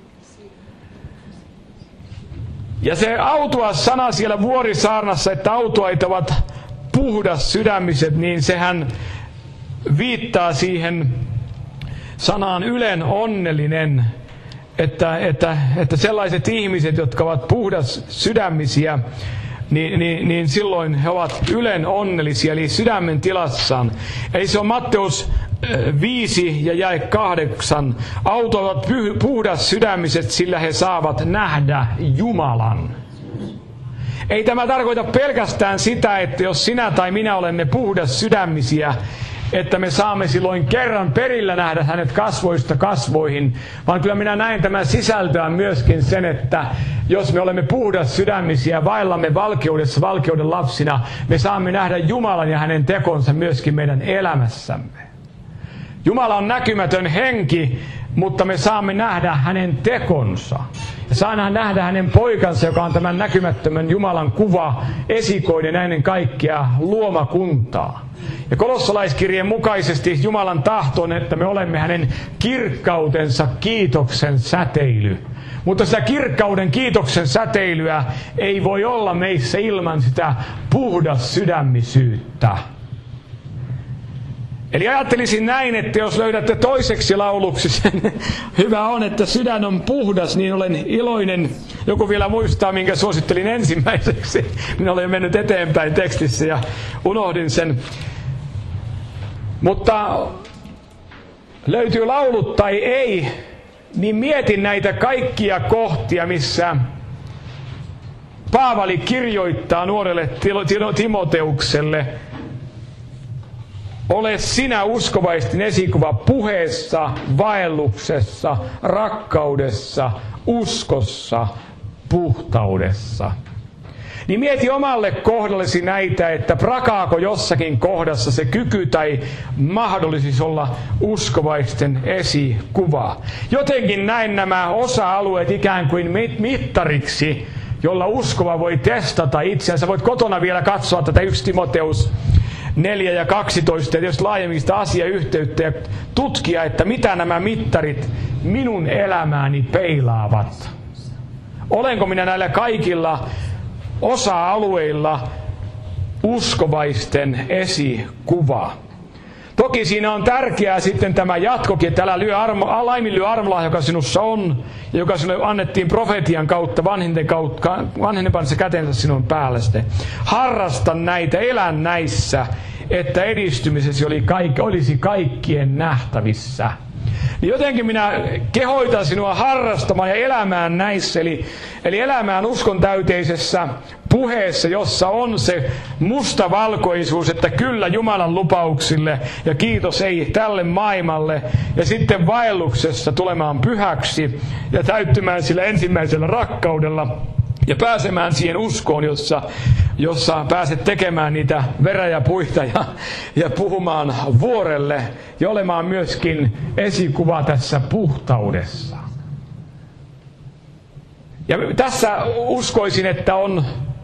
Ja se autuas sana siellä Vuorisaarnassa, että autuait ovat puhdas sydämiset, niin sehän viittaa siihen sanaan ylen onnellinen, että sellaiset ihmiset, jotka ovat puhdas sydämisiä, niin silloin he ovat ylen onnellisia, eli sydämen tilassaan. Eli se on Matteus 5 ja jae 8. Autuavat puhdas sydämiset, sillä he saavat nähdä Jumalan. Ei tämä tarkoita pelkästään sitä, että jos sinä tai minä olemme puhdas sydämisiä, että me saamme silloin kerran perillä nähdä hänet kasvoista kasvoihin, vaan kyllä minä näen tämän sisältöä myöskin sen, että jos me olemme puhdas sydämisiä, vaellamme valkeudessa valkeuden lapsina, me saamme nähdä Jumalan ja hänen tekonsa myöskin meidän elämässämme. Jumala on näkymätön henki, mutta me saamme nähdä hänen tekonsa. Ja saadaan nähdä hänen poikansa, joka on tämän näkymättömän Jumalan kuva, esikoinen ennen kaikkea luomakuntaa. Ja kolossalaiskirjeen mukaisesti Jumalan tahto on, että me olemme hänen kirkkautensa kiitoksen säteily. Mutta sitä kirkkauden kiitoksen säteilyä ei voi olla meissä ilman sitä puhdas sydämisyyttä. Eli ajattelisin näin, että jos löydätte toiseksi lauluksi sen, hyvä on, että sydän on puhdas, niin olen iloinen. Joku vielä muistaa, minkä suosittelin ensimmäiseksi. Minä olen mennyt eteenpäin tekstissä ja unohdin sen. Mutta löytyy laulut tai ei, niin mietin näitä kaikkia kohtia, missä Paavali kirjoittaa nuorelle Timoteukselle: ole sinä uskovaisten esikuva puheessa, vaelluksessa, rakkaudessa, uskossa, puhtaudessa. Niin mieti omalle kohdallesi näitä, että prakaako jossakin kohdassa se kyky tai mahdollisuus olla uskovaisten esikuva. Jotenkin näin nämä osa-alueet ikään kuin mittariksi, jolla uskova voi testata itseänsä. Voit kotona vielä katsoa tätä 1 Timoteus 4 ja 12, ja jos laajemmin sitä asiayhteyttä ja tutkia, että mitä nämä mittarit minun elämääni peilaavat. Olenko minä näillä kaikilla osa-alueilla uskovaisten esikuva? Toki siinä on tärkeää sitten tämä jatkokin, että älä laiminlyö armolahjaa, joka sinussa on, ja joka sinulle annettiin profetian kautta, vanhemman kanssa kätensä sinun päällesi. Harrasta näitä, elä näissä, että edistymisesi olisi kaikkien nähtävissä. Niin jotenkin minä kehoitan sinua harrastamaan ja elämään näissä, eli elämään uskon täyteisessä puheessa, jossa on se mustavalkoisuus, että kyllä Jumalan lupauksille ja kiitos ei tälle maailmalle, ja sitten vaelluksessa tulemaan pyhäksi ja täyttymään sillä ensimmäisellä rakkaudella ja pääsemään siihen uskoon, jossa pääset tekemään niitä veräjäpuita ja puhumaan vuorelle ja olemaan myöskin esikuva tässä puhtaudessa. Ja tässä uskoisin, että on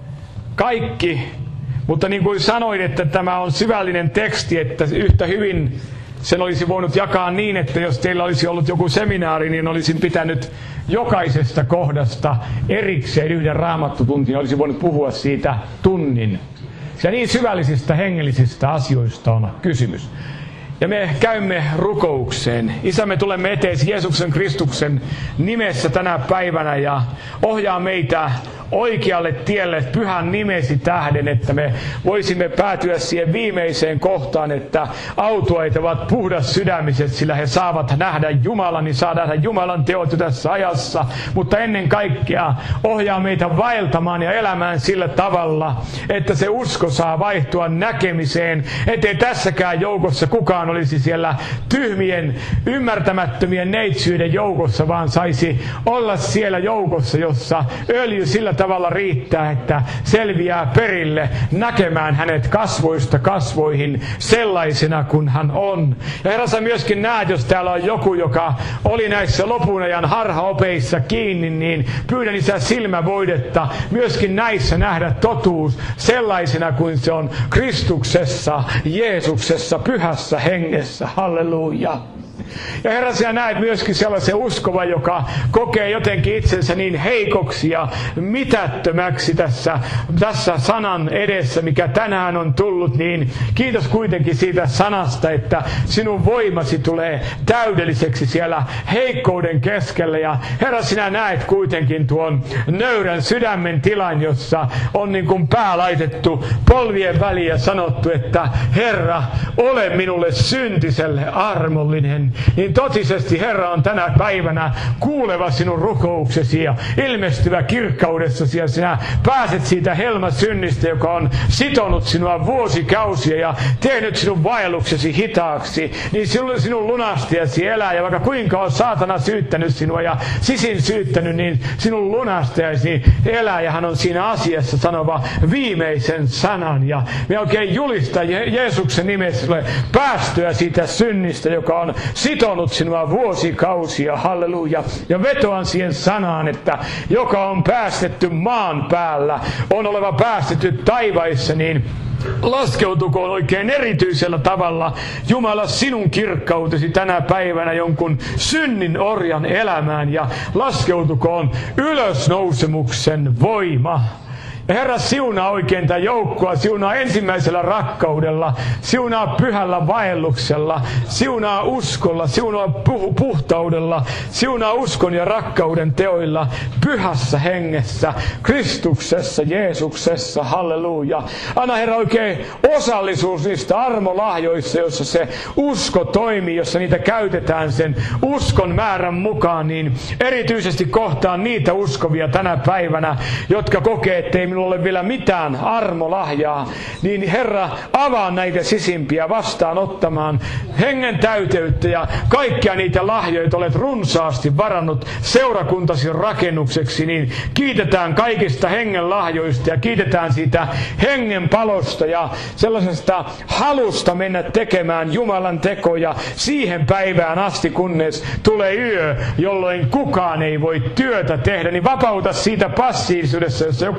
kaikki, mutta niin kuin sanoin, että tämä on syvällinen teksti, että yhtä hyvin sen olisi voinut jakaa niin, että jos teillä olisi ollut joku seminaari, niin olisin pitänyt jokaisesta kohdasta erikseen yhden raamattutuntin, olisi voinut puhua siitä tunnin. Ja niin syvällisistä hengellisistä asioista on kysymys. Ja me käymme rukoukseen. Isä, me tulemme eteesi Jeesuksen Kristuksen nimessä tänä päivänä ja ohjaa meitä oikealle tielle pyhän nimesi tähden, että me voisimme päätyä siihen viimeiseen kohtaan, että autuaat ovat puhdas sydämiset, sillä he saavat nähdä Jumalan, niin saa nähdä Jumalan teot jo tässä ajassa, mutta ennen kaikkea ohjaa meitä vaeltamaan ja elämään sillä tavalla, että se usko saa vaihtua näkemiseen, ettei tässäkään joukossa kukaan olisi siellä tyhmien, ymmärtämättömien neitsyyden joukossa, vaan saisi olla siellä joukossa, jossa öljy sillä tavalla riittää, että selviää perille näkemään hänet kasvoista kasvoihin sellaisena kuin hän on. Ja Herra, sä myöskin näet, jos täällä on joku, joka oli näissä lopun ajan harhaopeissa kiinni, niin pyydän Isä silmävoidetta myöskin näissä nähdä totuus sellaisena kuin se on Kristuksessa, Jeesuksessa, pyhässä hengessä. Halleluja. Ja Herra, sinä näet myöskin sellaisen uskovan, joka kokee jotenkin itsensä niin heikoksi ja mitättömäksi tässä sanan edessä, mikä tänään on tullut, niin kiitos kuitenkin siitä sanasta, että sinun voimasi tulee täydelliseksi siellä heikkouden keskellä. Ja Herra, sinä näet kuitenkin tuon nöyrän sydämen tilan, jossa on niin kuin pää laitettu polvien väliin ja sanottu, että Herra, ole minulle syntiselle armollinen. Niin totisesti Herra on tänä päivänä kuuleva sinun rukouksesi ja ilmestyvä kirkkaudessasi, ja sinä pääset siitä helmasynnistä, joka on sitonut sinua vuosikausia ja tehnyt sinun vaelluksesi hitaaksi, niin sinun lunastajasi elää, ja vaikka kuinka on saatana syyttänyt sinua ja sisin syyttänyt, niin sinun lunastajasi elää, ja hän on siinä asiassa sanova viimeisen sanan, ja me oikein julistaa Jeesuksen nimessä päästöä siitä synnistä, joka on sitonut sinua vuosikausia, halleluja, ja vetoan siihen sanaan, että joka on päästetty maan päällä, on oleva päästetty taivaissa, niin laskeutukoon oikein erityisellä tavalla Jumala sinun kirkkautesi tänä päivänä jonkun synnin orjan elämään, ja laskeutukoon ylösnousemuksen voima. Ja Herra, siunaa oikein tätä joukkoa, siunaa ensimmäisellä rakkaudella, siunaa pyhällä vaelluksella, siunaa uskolla, siunaa puhtaudella, siunaa uskon ja rakkauden teoilla, pyhässä hengessä, Kristuksessa, Jeesuksessa, halleluja. Anna Herra oikein osallisuus niistä armolahjoissa, jossa se usko toimii, jossa niitä käytetään sen uskon määrän mukaan, niin erityisesti kohtaan niitä uskovia tänä päivänä, jotka kokee, ettei minulla ole vielä mitään armolahjaa, niin Herra, avaa näitä sisimpiä vastaanottamaan hengen täyteyttä ja kaikkia niitä lahjoja, joita olet runsaasti varannut seurakuntasi rakennukseksi, niin kiitetään kaikista hengen lahjoista ja kiitetään siitä hengen palosta ja sellaisesta halusta mennä tekemään Jumalan tekoja siihen päivään asti, kunnes tulee yö, jolloin kukaan ei voi työtä tehdä, niin vapauta siitä passiivisuudessa, jos joku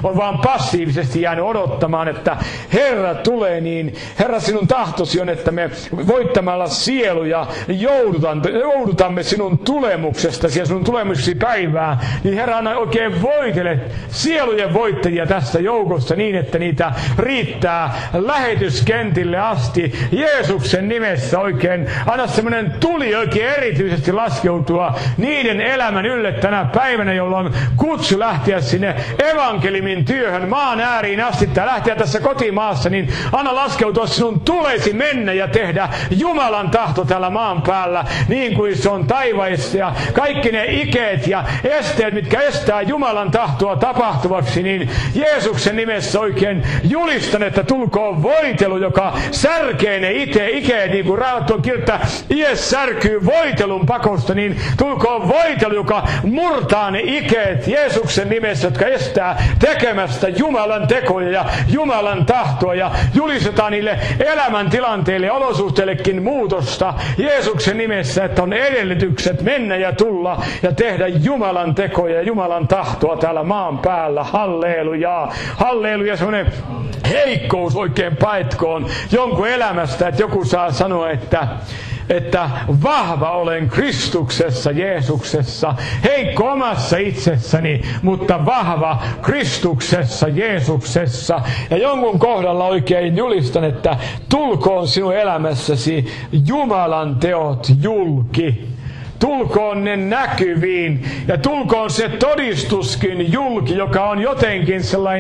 on vaan passiivisesti jäänyt odottamaan, että Herra tulee, niin Herra, sinun tahtosi on, että me voittamalla sieluja joudutamme sinun tulemuksestasi ja sinun tulemuksesi päivää, niin Herra, anna oikein voitele sielujen voittajia tästä joukosta niin, että niitä riittää lähetyskentille asti. Jeesuksen nimessä oikein anna semmoinen tuli oikein erityisesti laskeutua niiden elämän ylle tänä päivänä, jolla on kutsu lähteä sinne evankeliumin työhön maan ääriin asti tai lähteä tässä kotimaassa, niin anna laskeutua sinun tulesi mennä ja tehdä Jumalan tahto täällä maan päällä niin kuin se on taivaissa, ja kaikki ne ikeet ja esteet, mitkä estää Jumalan tahtoa tapahtuvaksi, niin Jeesuksen nimessä oikein julistan, että tulkoon voitelu, joka särkee ne ikeet, niin kuin Raamattu on kirjoittaa, ies särkyy voitelun pakosta, niin tulkoon voitelu, joka murtaa ne ikeet Jeesuksen nimessä, jotka estää tekemästä Jumalan tekoja ja Jumalan tahtoa, ja julistetaan niille elämäntilanteille ja olosuhteillekin muutosta Jeesuksen nimessä, että on edellytykset mennä ja tulla ja tehdä Jumalan tekoja ja Jumalan tahtoa täällä maan päällä. Halleluja. Halleluja. Semmoinen heikkous oikein paetkoon jonkun elämästä, että joku saa sanoa, että vahva olen Kristuksessa, Jeesuksessa, heikko omassa itsessäni, mutta vahva Kristuksessa, Jeesuksessa. Ja jonkun kohdalla oikein julistan, että tulkoon sinun elämässäsi Jumalan teot julki. Tulkoon ne näkyviin ja tulkoon se todistuskin julki, joka on jotenkin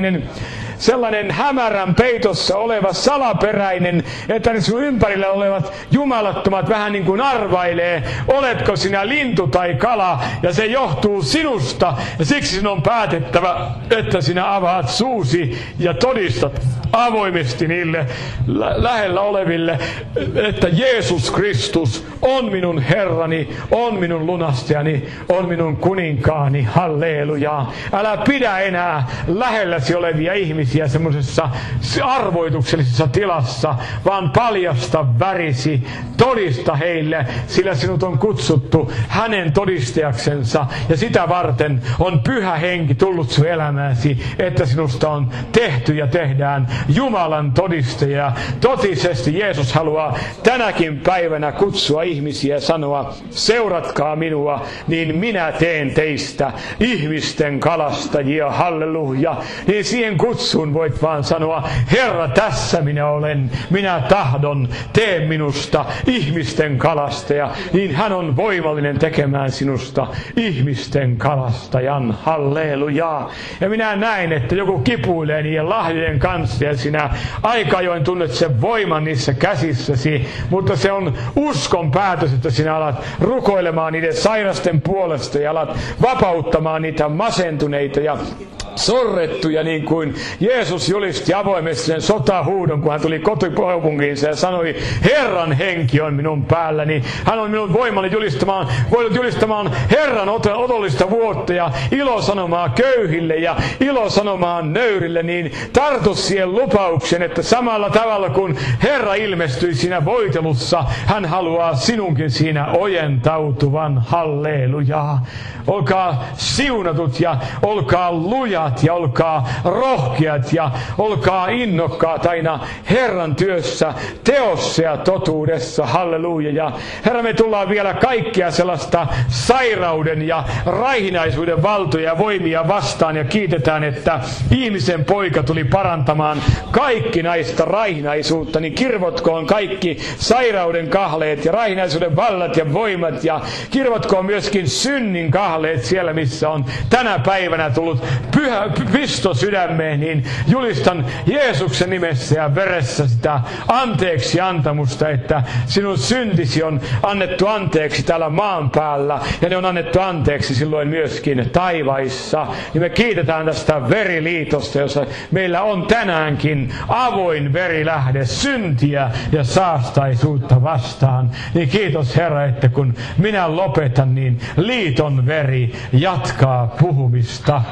sellainen hämärän peitossa oleva salaperäinen, että ne sun ympärillä olevat jumalattomat vähän niin kuin arvailee, oletko sinä lintu tai kala, ja se johtuu sinusta, ja siksi sinun on päätettävä, että sinä avaat suusi ja todistat avoimesti niille lähellä oleville, että Jeesus Kristus on minun Herrani, on minun lunastajani, on minun kuninkaani. Halleluja. Älä pidä enää lähelläsi olevia ihmisiä semmoisessa arvoituksellisessa tilassa, vaan paljasta värisi, todista heille, sillä sinut on kutsuttu hänen todistajaksensa, ja sitä varten on Pyhä Henki tullut sun elämääsi, että sinusta on tehty ja tehdään Jumalan todistaja. Totisesti Jeesus haluaa tänäkin päivänä kutsua ihmisiä ja sanoa, seuratkaa minua, niin minä teen teistä ihmisten kalastajia. Halleluja. Niin siihen kutsuun voit vaan sanoa, Herra, tässä minä olen, minä tahdon, tee minusta ihmisten kalastaja. Niin hän on voimallinen tekemään sinusta ihmisten kalastajan. Halleluja. Ja minä näin, että joku kipuilee niiden lahjojen kanssa, ja sinä aika ajoin tunnet sen voiman niissä käsissäsi, mutta se on uskon päätös, että sinä alat rukoilemaan niiden sairasten puolesta ja alat vapauttamaan niitä masentuneita ja sorrettuja, niin kuin Jeesus julisti avoimesti sen sotahuudon, kun hän tuli kotikaupunkiinsa ja sanoi, Herran henki on minun päälläni. Hän on minun voimani julistamaan Herran otollista vuotta ja ilosanomaa köyhille ja ilosanomaan nöyrille, niin tartu siihen lupauksen, että samalla tavalla kuin Herra ilmestyi siinä voitelussa, hän haluaa sinunkin siinä ojentautuvan. Halleluja. Olkaa siunatut ja olkaa lujat ja olkaa rohkeat ja olkaa innokkaat aina Herran työssä, teossa ja totuudessa. Halleluja. Ja Herra, me tullaan vielä kaikkia sellaista sairauden ja raihinaisuuden valtoja ja voimia vastaan ja kiitetään, että ihmisen poika tuli parantamaan kaikki näistä raihinaisuutta, niin kirvotkoon kaikki sairauden kahleet ja raihinaisuuden vallat ja voimat, ja kirvotkoon myöskin synnin kahleet siellä, missä on tänä päivänä tullut pyhä pisto sydämeen, niin julistan Jeesuksen nimessä ja veressä sitä anteeksi antamusta, että sinun syntisi on annettu anteeksi täällä maan päällä, ja ne on annettu anteeksi silloin myöskin taivaissa. Niin me kiitetään tästä veriliitosta, jossa meillä on tänäänkin avoin verilähde syntiä ja saastaisuutta vastaan. Niin kiitos Herra, että kun minä lopetan, niin liiton veri jatkaa puhumista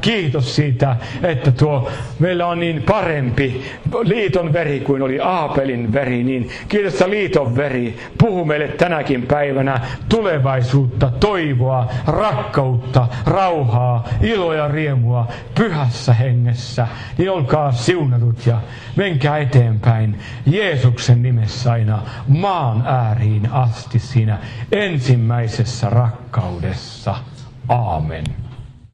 Kiitos siitä, että meillä on niin parempi liiton veri kuin oli Aapelin veri. Niin kiitos, että liiton veri puhuu meille tänäkin päivänä tulevaisuutta, toivoa, rakkautta, rauhaa, iloa ja riemua pyhässä hengessä. Niin olkaa siunatut ja menkää eteenpäin Jeesuksen nimessä aina maan ääriin asti siinä ensimmäisessä rakkaudessa. Aamen.